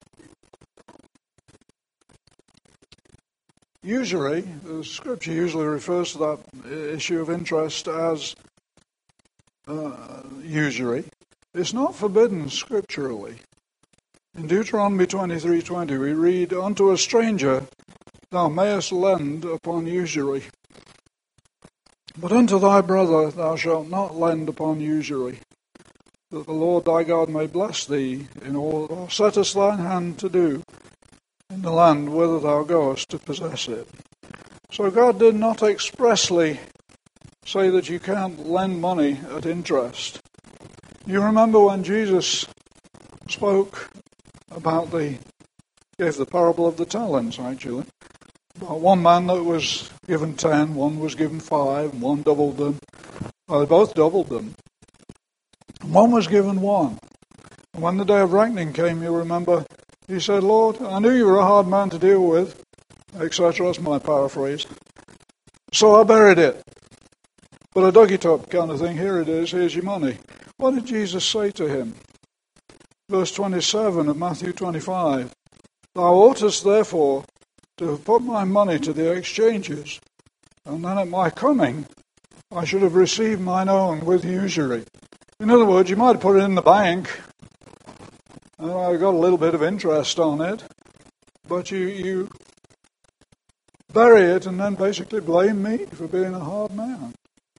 Usury, the scripture usually refers to that issue of interest as uh, usury. It's not forbidden scripturally. In Deuteronomy twenty-three twenty, we read, unto a stranger thou mayest lend upon usury. But unto thy brother thou shalt not lend upon usury, that the Lord thy God may bless thee in all that thou settest thine hand to do in the land whither thou goest to possess it. So God did not expressly say that you can't lend money at interest. You remember when Jesus spoke about the, gave the parable of the talents, actually, about one man that was given ten, one was given five, and one doubled them. Well, they both doubled them. And one was given one. And when the day of reckoning came, you remember, he said, Lord, I knew you were a hard man to deal with, et cetera. That's my paraphrase. So I buried it. But I dug it up, kind of thing. Here it is, here's your money. What did Jesus say to him? Verse twenty-seven of Matthew twenty-five. Thou oughtest therefore to have put my money to the exchanges, and then at my coming I should have received mine own with usury. In other words, you might have put it in the bank, and I got a little bit of interest on it, but you, you bury it and then basically blame me for being a hard man.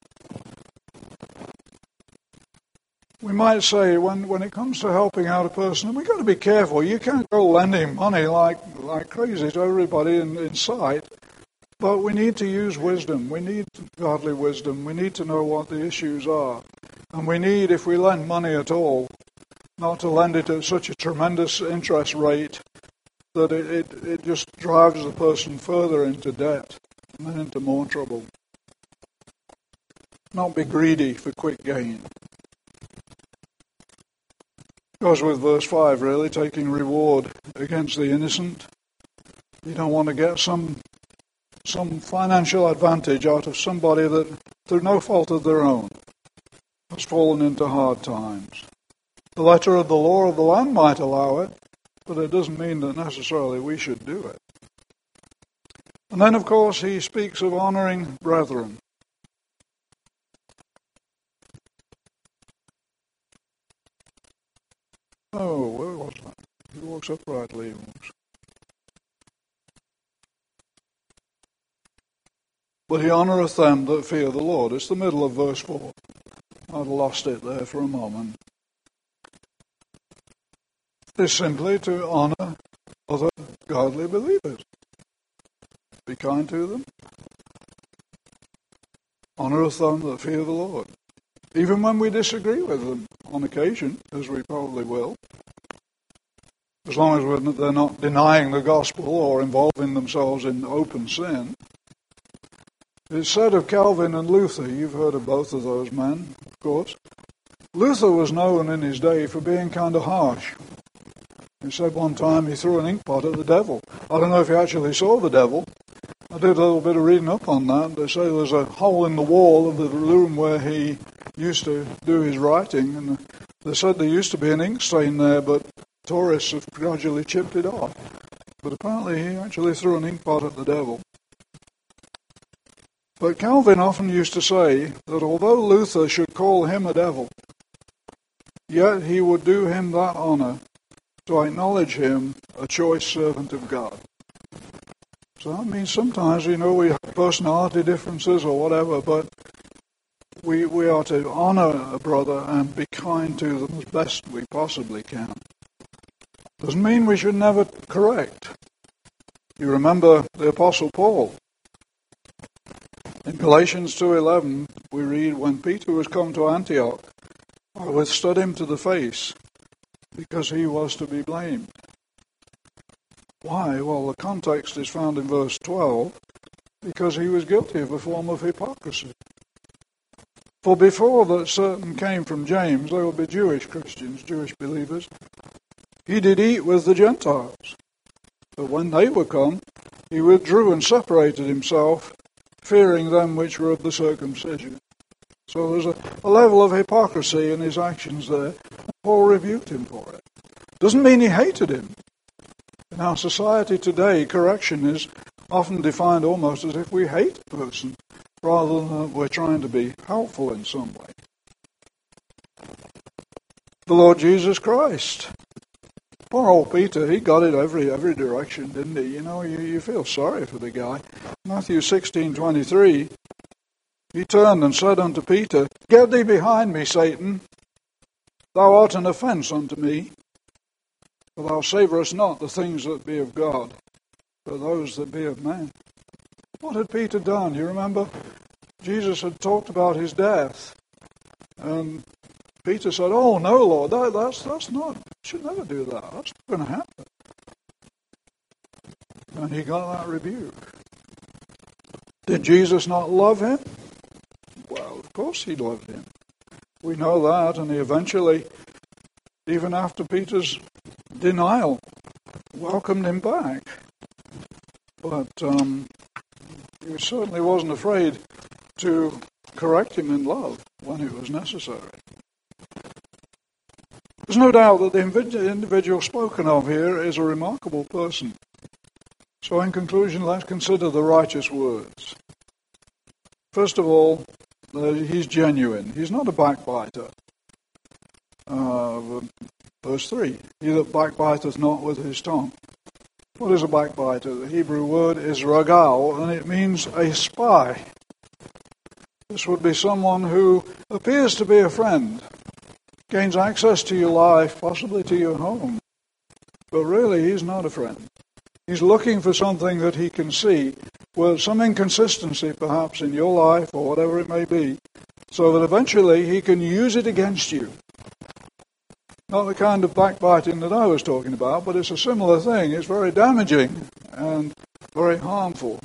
We might say when, when it comes to helping out a person, we've got to be careful. You can't go lending money like, like crazy to everybody in, in sight, but we need to use wisdom. We need godly wisdom. We need to know what the issues are. And we need, if we lend money at all, not to lend it at such a tremendous interest rate that it, it, it just drives the person further into debt and then into more trouble. Not be greedy for quick gain. Goes with verse five, really, taking reward against the innocent. You don't want to get some some financial advantage out of somebody that, through no fault of their own, has fallen into hard times. The letter of the law of the land might allow it, but it doesn't mean that necessarily we should do it. And then, of course, he speaks of honoring brethren. Oh, where was that? He walks uprightly. He walks. But he honoureth them that fear the Lord. It's the middle of verse four. I'd lost it there for a moment. It's simply to honour other godly believers. Be kind to them. Honoureth them that fear the Lord. Even when we disagree with them on occasion, as we probably will, as long as we're, they're not denying the gospel or involving themselves in open sin. It's said of Calvin and Luther, you've heard of both of those men, of course. Luther was known in his day for being kind of harsh. He said one time he threw an ink pot at the devil. I don't know if he actually saw the devil. I did a little bit of reading up on that. They say there's a hole in the wall of the room where he used to do his writing, and they said there used to be an ink stain there, but tourists have gradually chipped it off. But apparently he actually threw an ink pot at the devil. But Calvin often used to say that although Luther should call him a devil, yet he would do him that honour to acknowledge him a choice servant of God. So that means sometimes, you know, we have personality differences or whatever, but we we are to honour a brother and be kind to them as best we possibly can. Doesn't mean we should never correct. You remember the Apostle Paul. In Galatians two eleven, we read, when Peter was come to Antioch, I withstood him to the face, because he was to be blamed. Why? Well, the context is found in verse twelve, because he was guilty of a form of hypocrisy. For before that certain came from James, they will be Jewish Christians, Jewish believers, he did eat with the Gentiles. But when they were come, he withdrew and separated himself, fearing them which were of the circumcision. So there's a, a level of hypocrisy in his actions there. Paul rebuked him for it. Doesn't mean he hated him. In our society today, correction is often defined almost as if we hate a person, rather than that we're trying to be helpful in some way. The Lord Jesus Christ Poor old Peter, he got it every every direction, didn't he? You know, you, you feel sorry for the guy. Matthew sixteen twenty-three, he turned and said unto Peter, Get thee behind me, Satan. Thou art an offence unto me, for thou savorest not the things that be of God, but those that be of men. What had Peter done? You remember? Jesus had talked about his death. And Peter said, Oh, no, Lord, that, that's, that's not, should never do that. That's not going to happen. And he got that rebuke. Did Jesus not love him? Well, of course he loved him. We know that, and he eventually, even after Peter's denial, welcomed him back. But um, he certainly wasn't afraid to correct him in love when it was necessary. There's no doubt that the individual spoken of here is a remarkable person. So in conclusion, let's consider the righteous words. First of all, uh, he's genuine. He's not a backbiter. Uh, verse three, he that backbiteth not with his tongue. What is a backbiter? The Hebrew word is ragal, and it means a spy. This would be someone who appears to be a friend, gains access to your life, possibly to your home, but really he's not a friend. He's looking for something that he can see, where some inconsistency perhaps in your life or whatever it may be, so that eventually he can use it against you. Not the kind of backbiting that I was talking about, but it's a similar thing. It's very damaging and very harmful.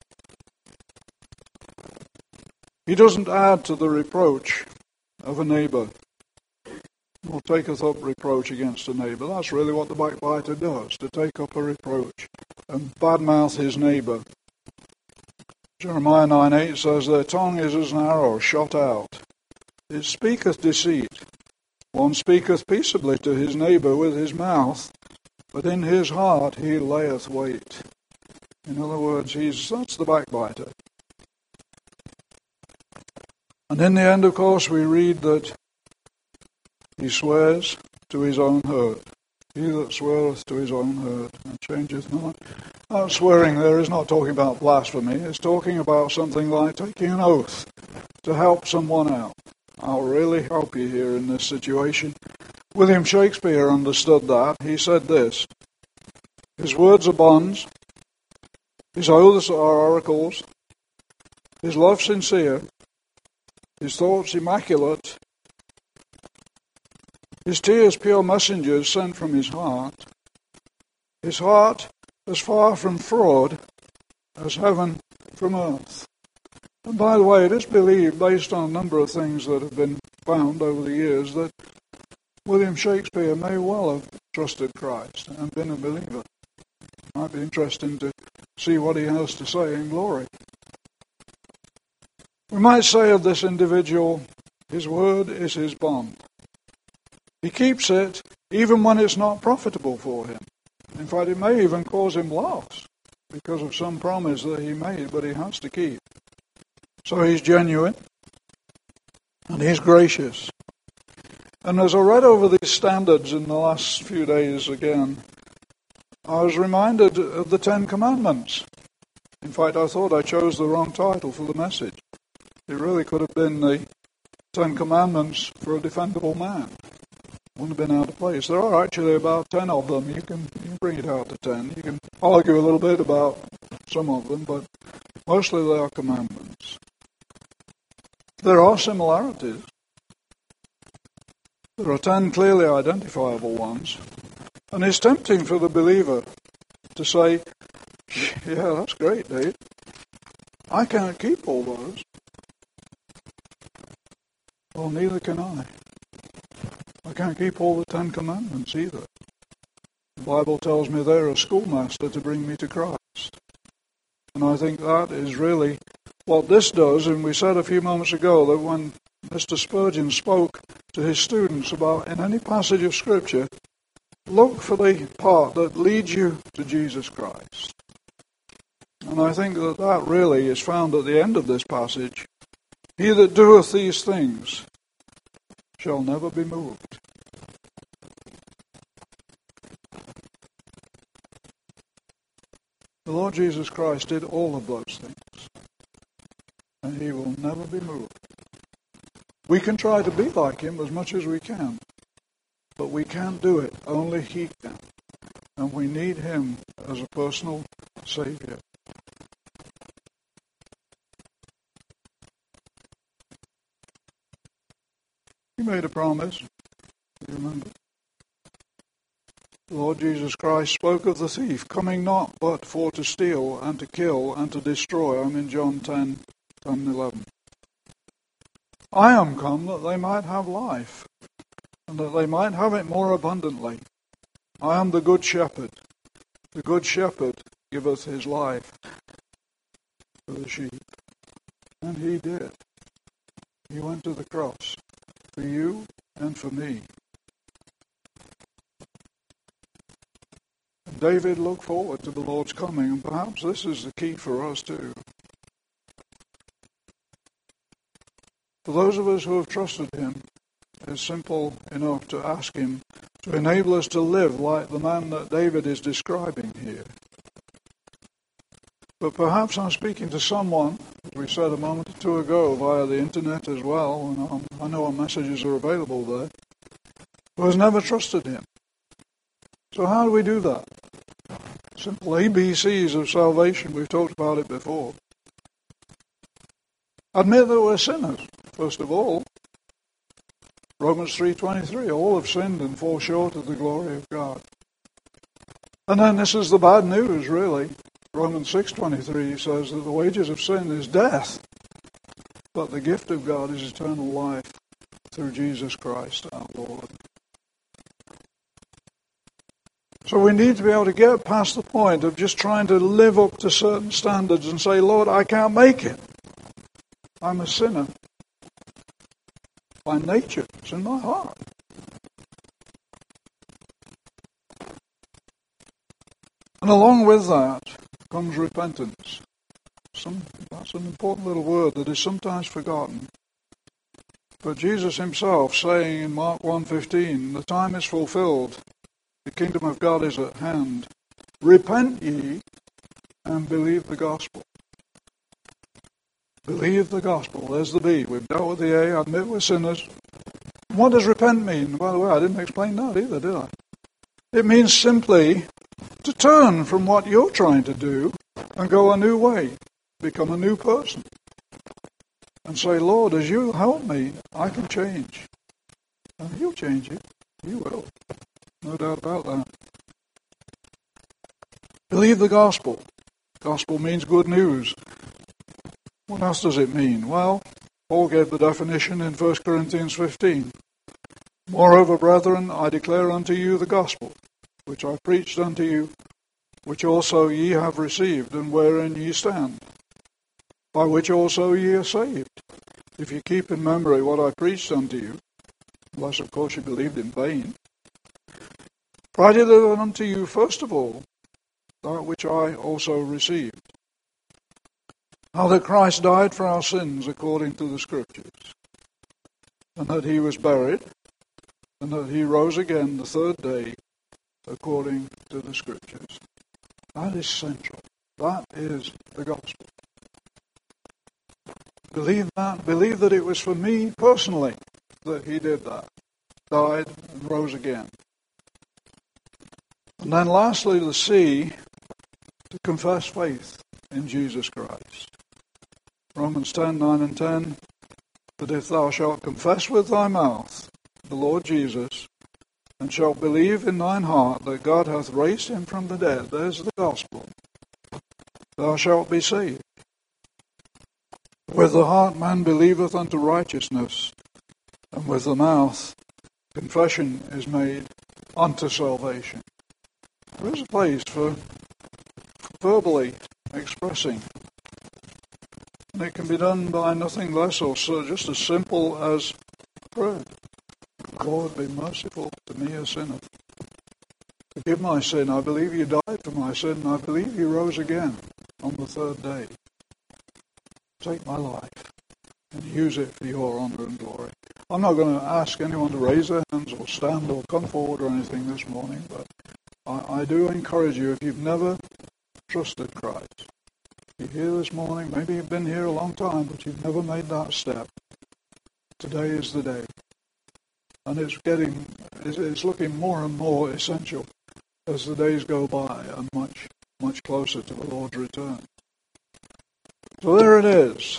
He doesn't add to the reproach of a neighbour, or taketh up reproach against a neighbour. That's really what the backbiter does, to take up a reproach and badmouth his neighbour. Jeremiah nine eight says, Their tongue is as an arrow shot out. It speaketh deceit. One speaketh peaceably to his neighbour with his mouth, but in his heart he layeth wait. In other words, he's that's the backbiter. And in the end, of course, we read that he swears to his own hurt. He that sweareth to his own hurt and changeth not. That swearing there is not talking about blasphemy. It's talking about something like taking an oath to help someone out. I'll really help you here in this situation. William Shakespeare understood that. He said this, His words are bonds, his oaths are oracles, his love sincere, his thoughts immaculate, his tears pure messengers sent from his heart, his heart as far from fraud as heaven from earth. And by the way, it is believed, based on a number of things that have been found over the years, that William Shakespeare may well have trusted Christ and been a believer. It might be interesting to see what he has to say in glory. We might say of this individual, his word is his bond. He keeps it even when it's not profitable for him. In fact, it may even cause him loss because of some promise that he made, but he has to keep. So he's genuine and he's gracious. And as I read over these standards in the last few days again, I was reminded of the Ten Commandments. In fact, I thought I chose the wrong title for the message. It really could have been the Ten Commandments for a Defendable Man. Wouldn't have been out of place. There are actually about ten of them. You can, you can bring it out to ten. You can argue a little bit about some of them, but mostly they are commandments. There are similarities. There are ten clearly identifiable ones. And it's tempting for the believer to say, yeah, that's great, Dave. I can't keep all those. Well, neither can I. I can't keep all the Ten Commandments either. The Bible tells me they're a schoolmaster to bring me to Christ. And I think that is really what this does. And we said a few moments ago that when Mister Spurgeon spoke to his students about in any passage of Scripture, look for the part that leads you to Jesus Christ. And I think that that really is found at the end of this passage. He that doeth these things shall never be moved. The Lord Jesus Christ did all of those things, and he will never be moved. We can try to be like him as much as we can, but we can't do it. Only he can. And we need him as a personal Savior. He made a promise. You remember? The Lord Jesus Christ spoke of the thief coming not but for to steal and to kill and to destroy. I'm in John ten, ten and eleven. I am come that they might have life, and that they might have it more abundantly. I am the good shepherd. The good shepherd giveth his life for the sheep. And he did. He went to the cross for you and for me. And David looked forward to the Lord's coming, and perhaps this is the key for us too. For those of us who have trusted him, it's simple enough to ask him to enable us to live like the man that David is describing here. But perhaps I'm speaking to someone, as we said a moment or two ago, via the internet as well, and I know our messages are available there, who has never trusted him. So how do we do that? Simple A B Cs of salvation. We've talked about it before. Admit that we're sinners, first of all. Romans three twenty-three, all have sinned and fall short of the glory of God. And then this is the bad news, really. Romans six twenty-three says that the wages of sin is death, but the gift of God is eternal life through Jesus Christ our Lord. So we need to be able to get past the point of just trying to live up to certain standards and say, Lord, I can't make it. I'm a sinner. By nature, it's in my heart. And along with that comes repentance. Some, that's an important little word that is sometimes forgotten. But Jesus himself saying in Mark one fifteen, the time is fulfilled, the kingdom of God is at hand. Repent ye and believe the gospel. Believe the gospel. There's the B. We've dealt with the A. Admit we're sinners. What does repent mean? By the way, I didn't explain that either, did I? It means simply to turn from what you're trying to do and go a new way. Become a new person. And say, Lord, as you help me, I can change. And he'll change you. You will. No doubt about that. Believe the gospel. Gospel means good news. What else does it mean? Well, Paul gave the definition in First Corinthians fifteen. Moreover, brethren, I declare unto you the gospel, which I preached unto you, which also ye have received, and wherein ye stand, by which also ye are saved, if ye keep in memory what I preached unto you, unless of course you believed in vain. For I delivered unto you first of all that which I also received, how that Christ died for our sins according to the Scriptures, and that he was buried, and that he rose again the third day according to the Scriptures. That is central. That is the gospel. Believe that. Believe that it was for me personally that he did that. Died and rose again. And then lastly, the C, to confess faith in Jesus Christ. Romans ten, nine and ten, that if thou shalt confess with thy mouth the Lord Jesus, and shalt believe in thine heart that God hath raised him from the dead, there's the gospel, thou shalt be saved. With the heart man believeth unto righteousness, and with the mouth confession is made unto salvation. There is a place for verbally expressing. And it can be done by nothing less or so just as simple as prayer. Lord, be merciful to me, a sinner. Forgive my sin. I believe you died for my sin, and I believe you rose again on the third day. Take my life and use it for your honor and glory. I'm not going to ask anyone to raise their hands or stand or come forward or anything this morning, but I, I do encourage you, if you've never trusted Christ. You're here this morning, maybe you've been here a long time, but you've never made that step. Today is the day. And it's getting, it's looking more and more essential as the days go by and much, much closer to the Lord's return. So there it is.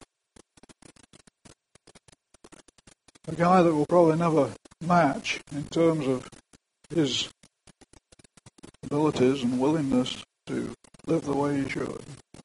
A guy that will probably never match in terms of his abilities and willingness to live the way he should.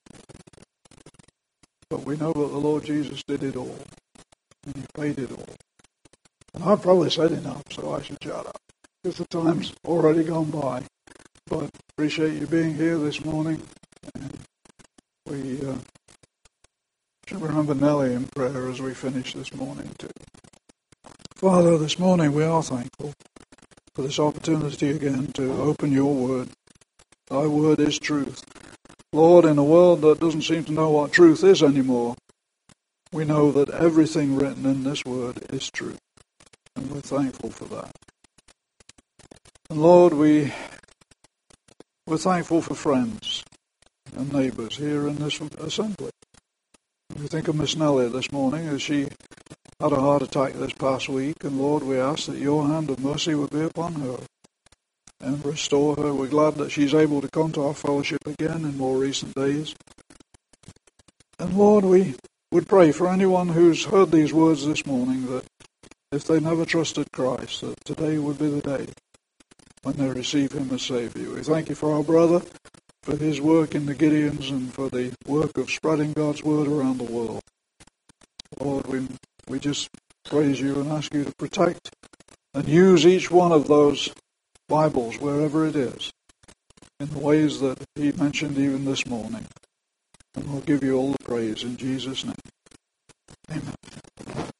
But we know that the Lord Jesus did it all, and he paid it all. And I've probably said enough, so I should shut up, because the time's already gone by. But appreciate you being here this morning, and we uh, should remember Nellie in prayer as we finish this morning too. Father, this morning we are thankful for this opportunity again to open your word. Thy word is truth. Lord, in a world that doesn't seem to know what truth is anymore, we know that everything written in this word is true. And we're thankful for that. And Lord, we, we're thankful for friends and neighbours here in this assembly. We think of Miss Nellie this morning as she had a heart attack this past week, and Lord, we ask that your hand of mercy would be upon her and restore her. We're glad that she's able to come to our fellowship again in more recent days. And Lord, we would pray for anyone who's heard these words this morning that if they never trusted Christ, that today would be the day when they receive him as Savior. We thank you for our brother, for his work in the Gideons, and for the work of spreading God's word around the world. Lord, we We just praise you and ask you to protect and use each one of those Bibles, wherever it is, in the ways that he mentioned even this morning. And we'll give you all the praise in Jesus' name. Amen.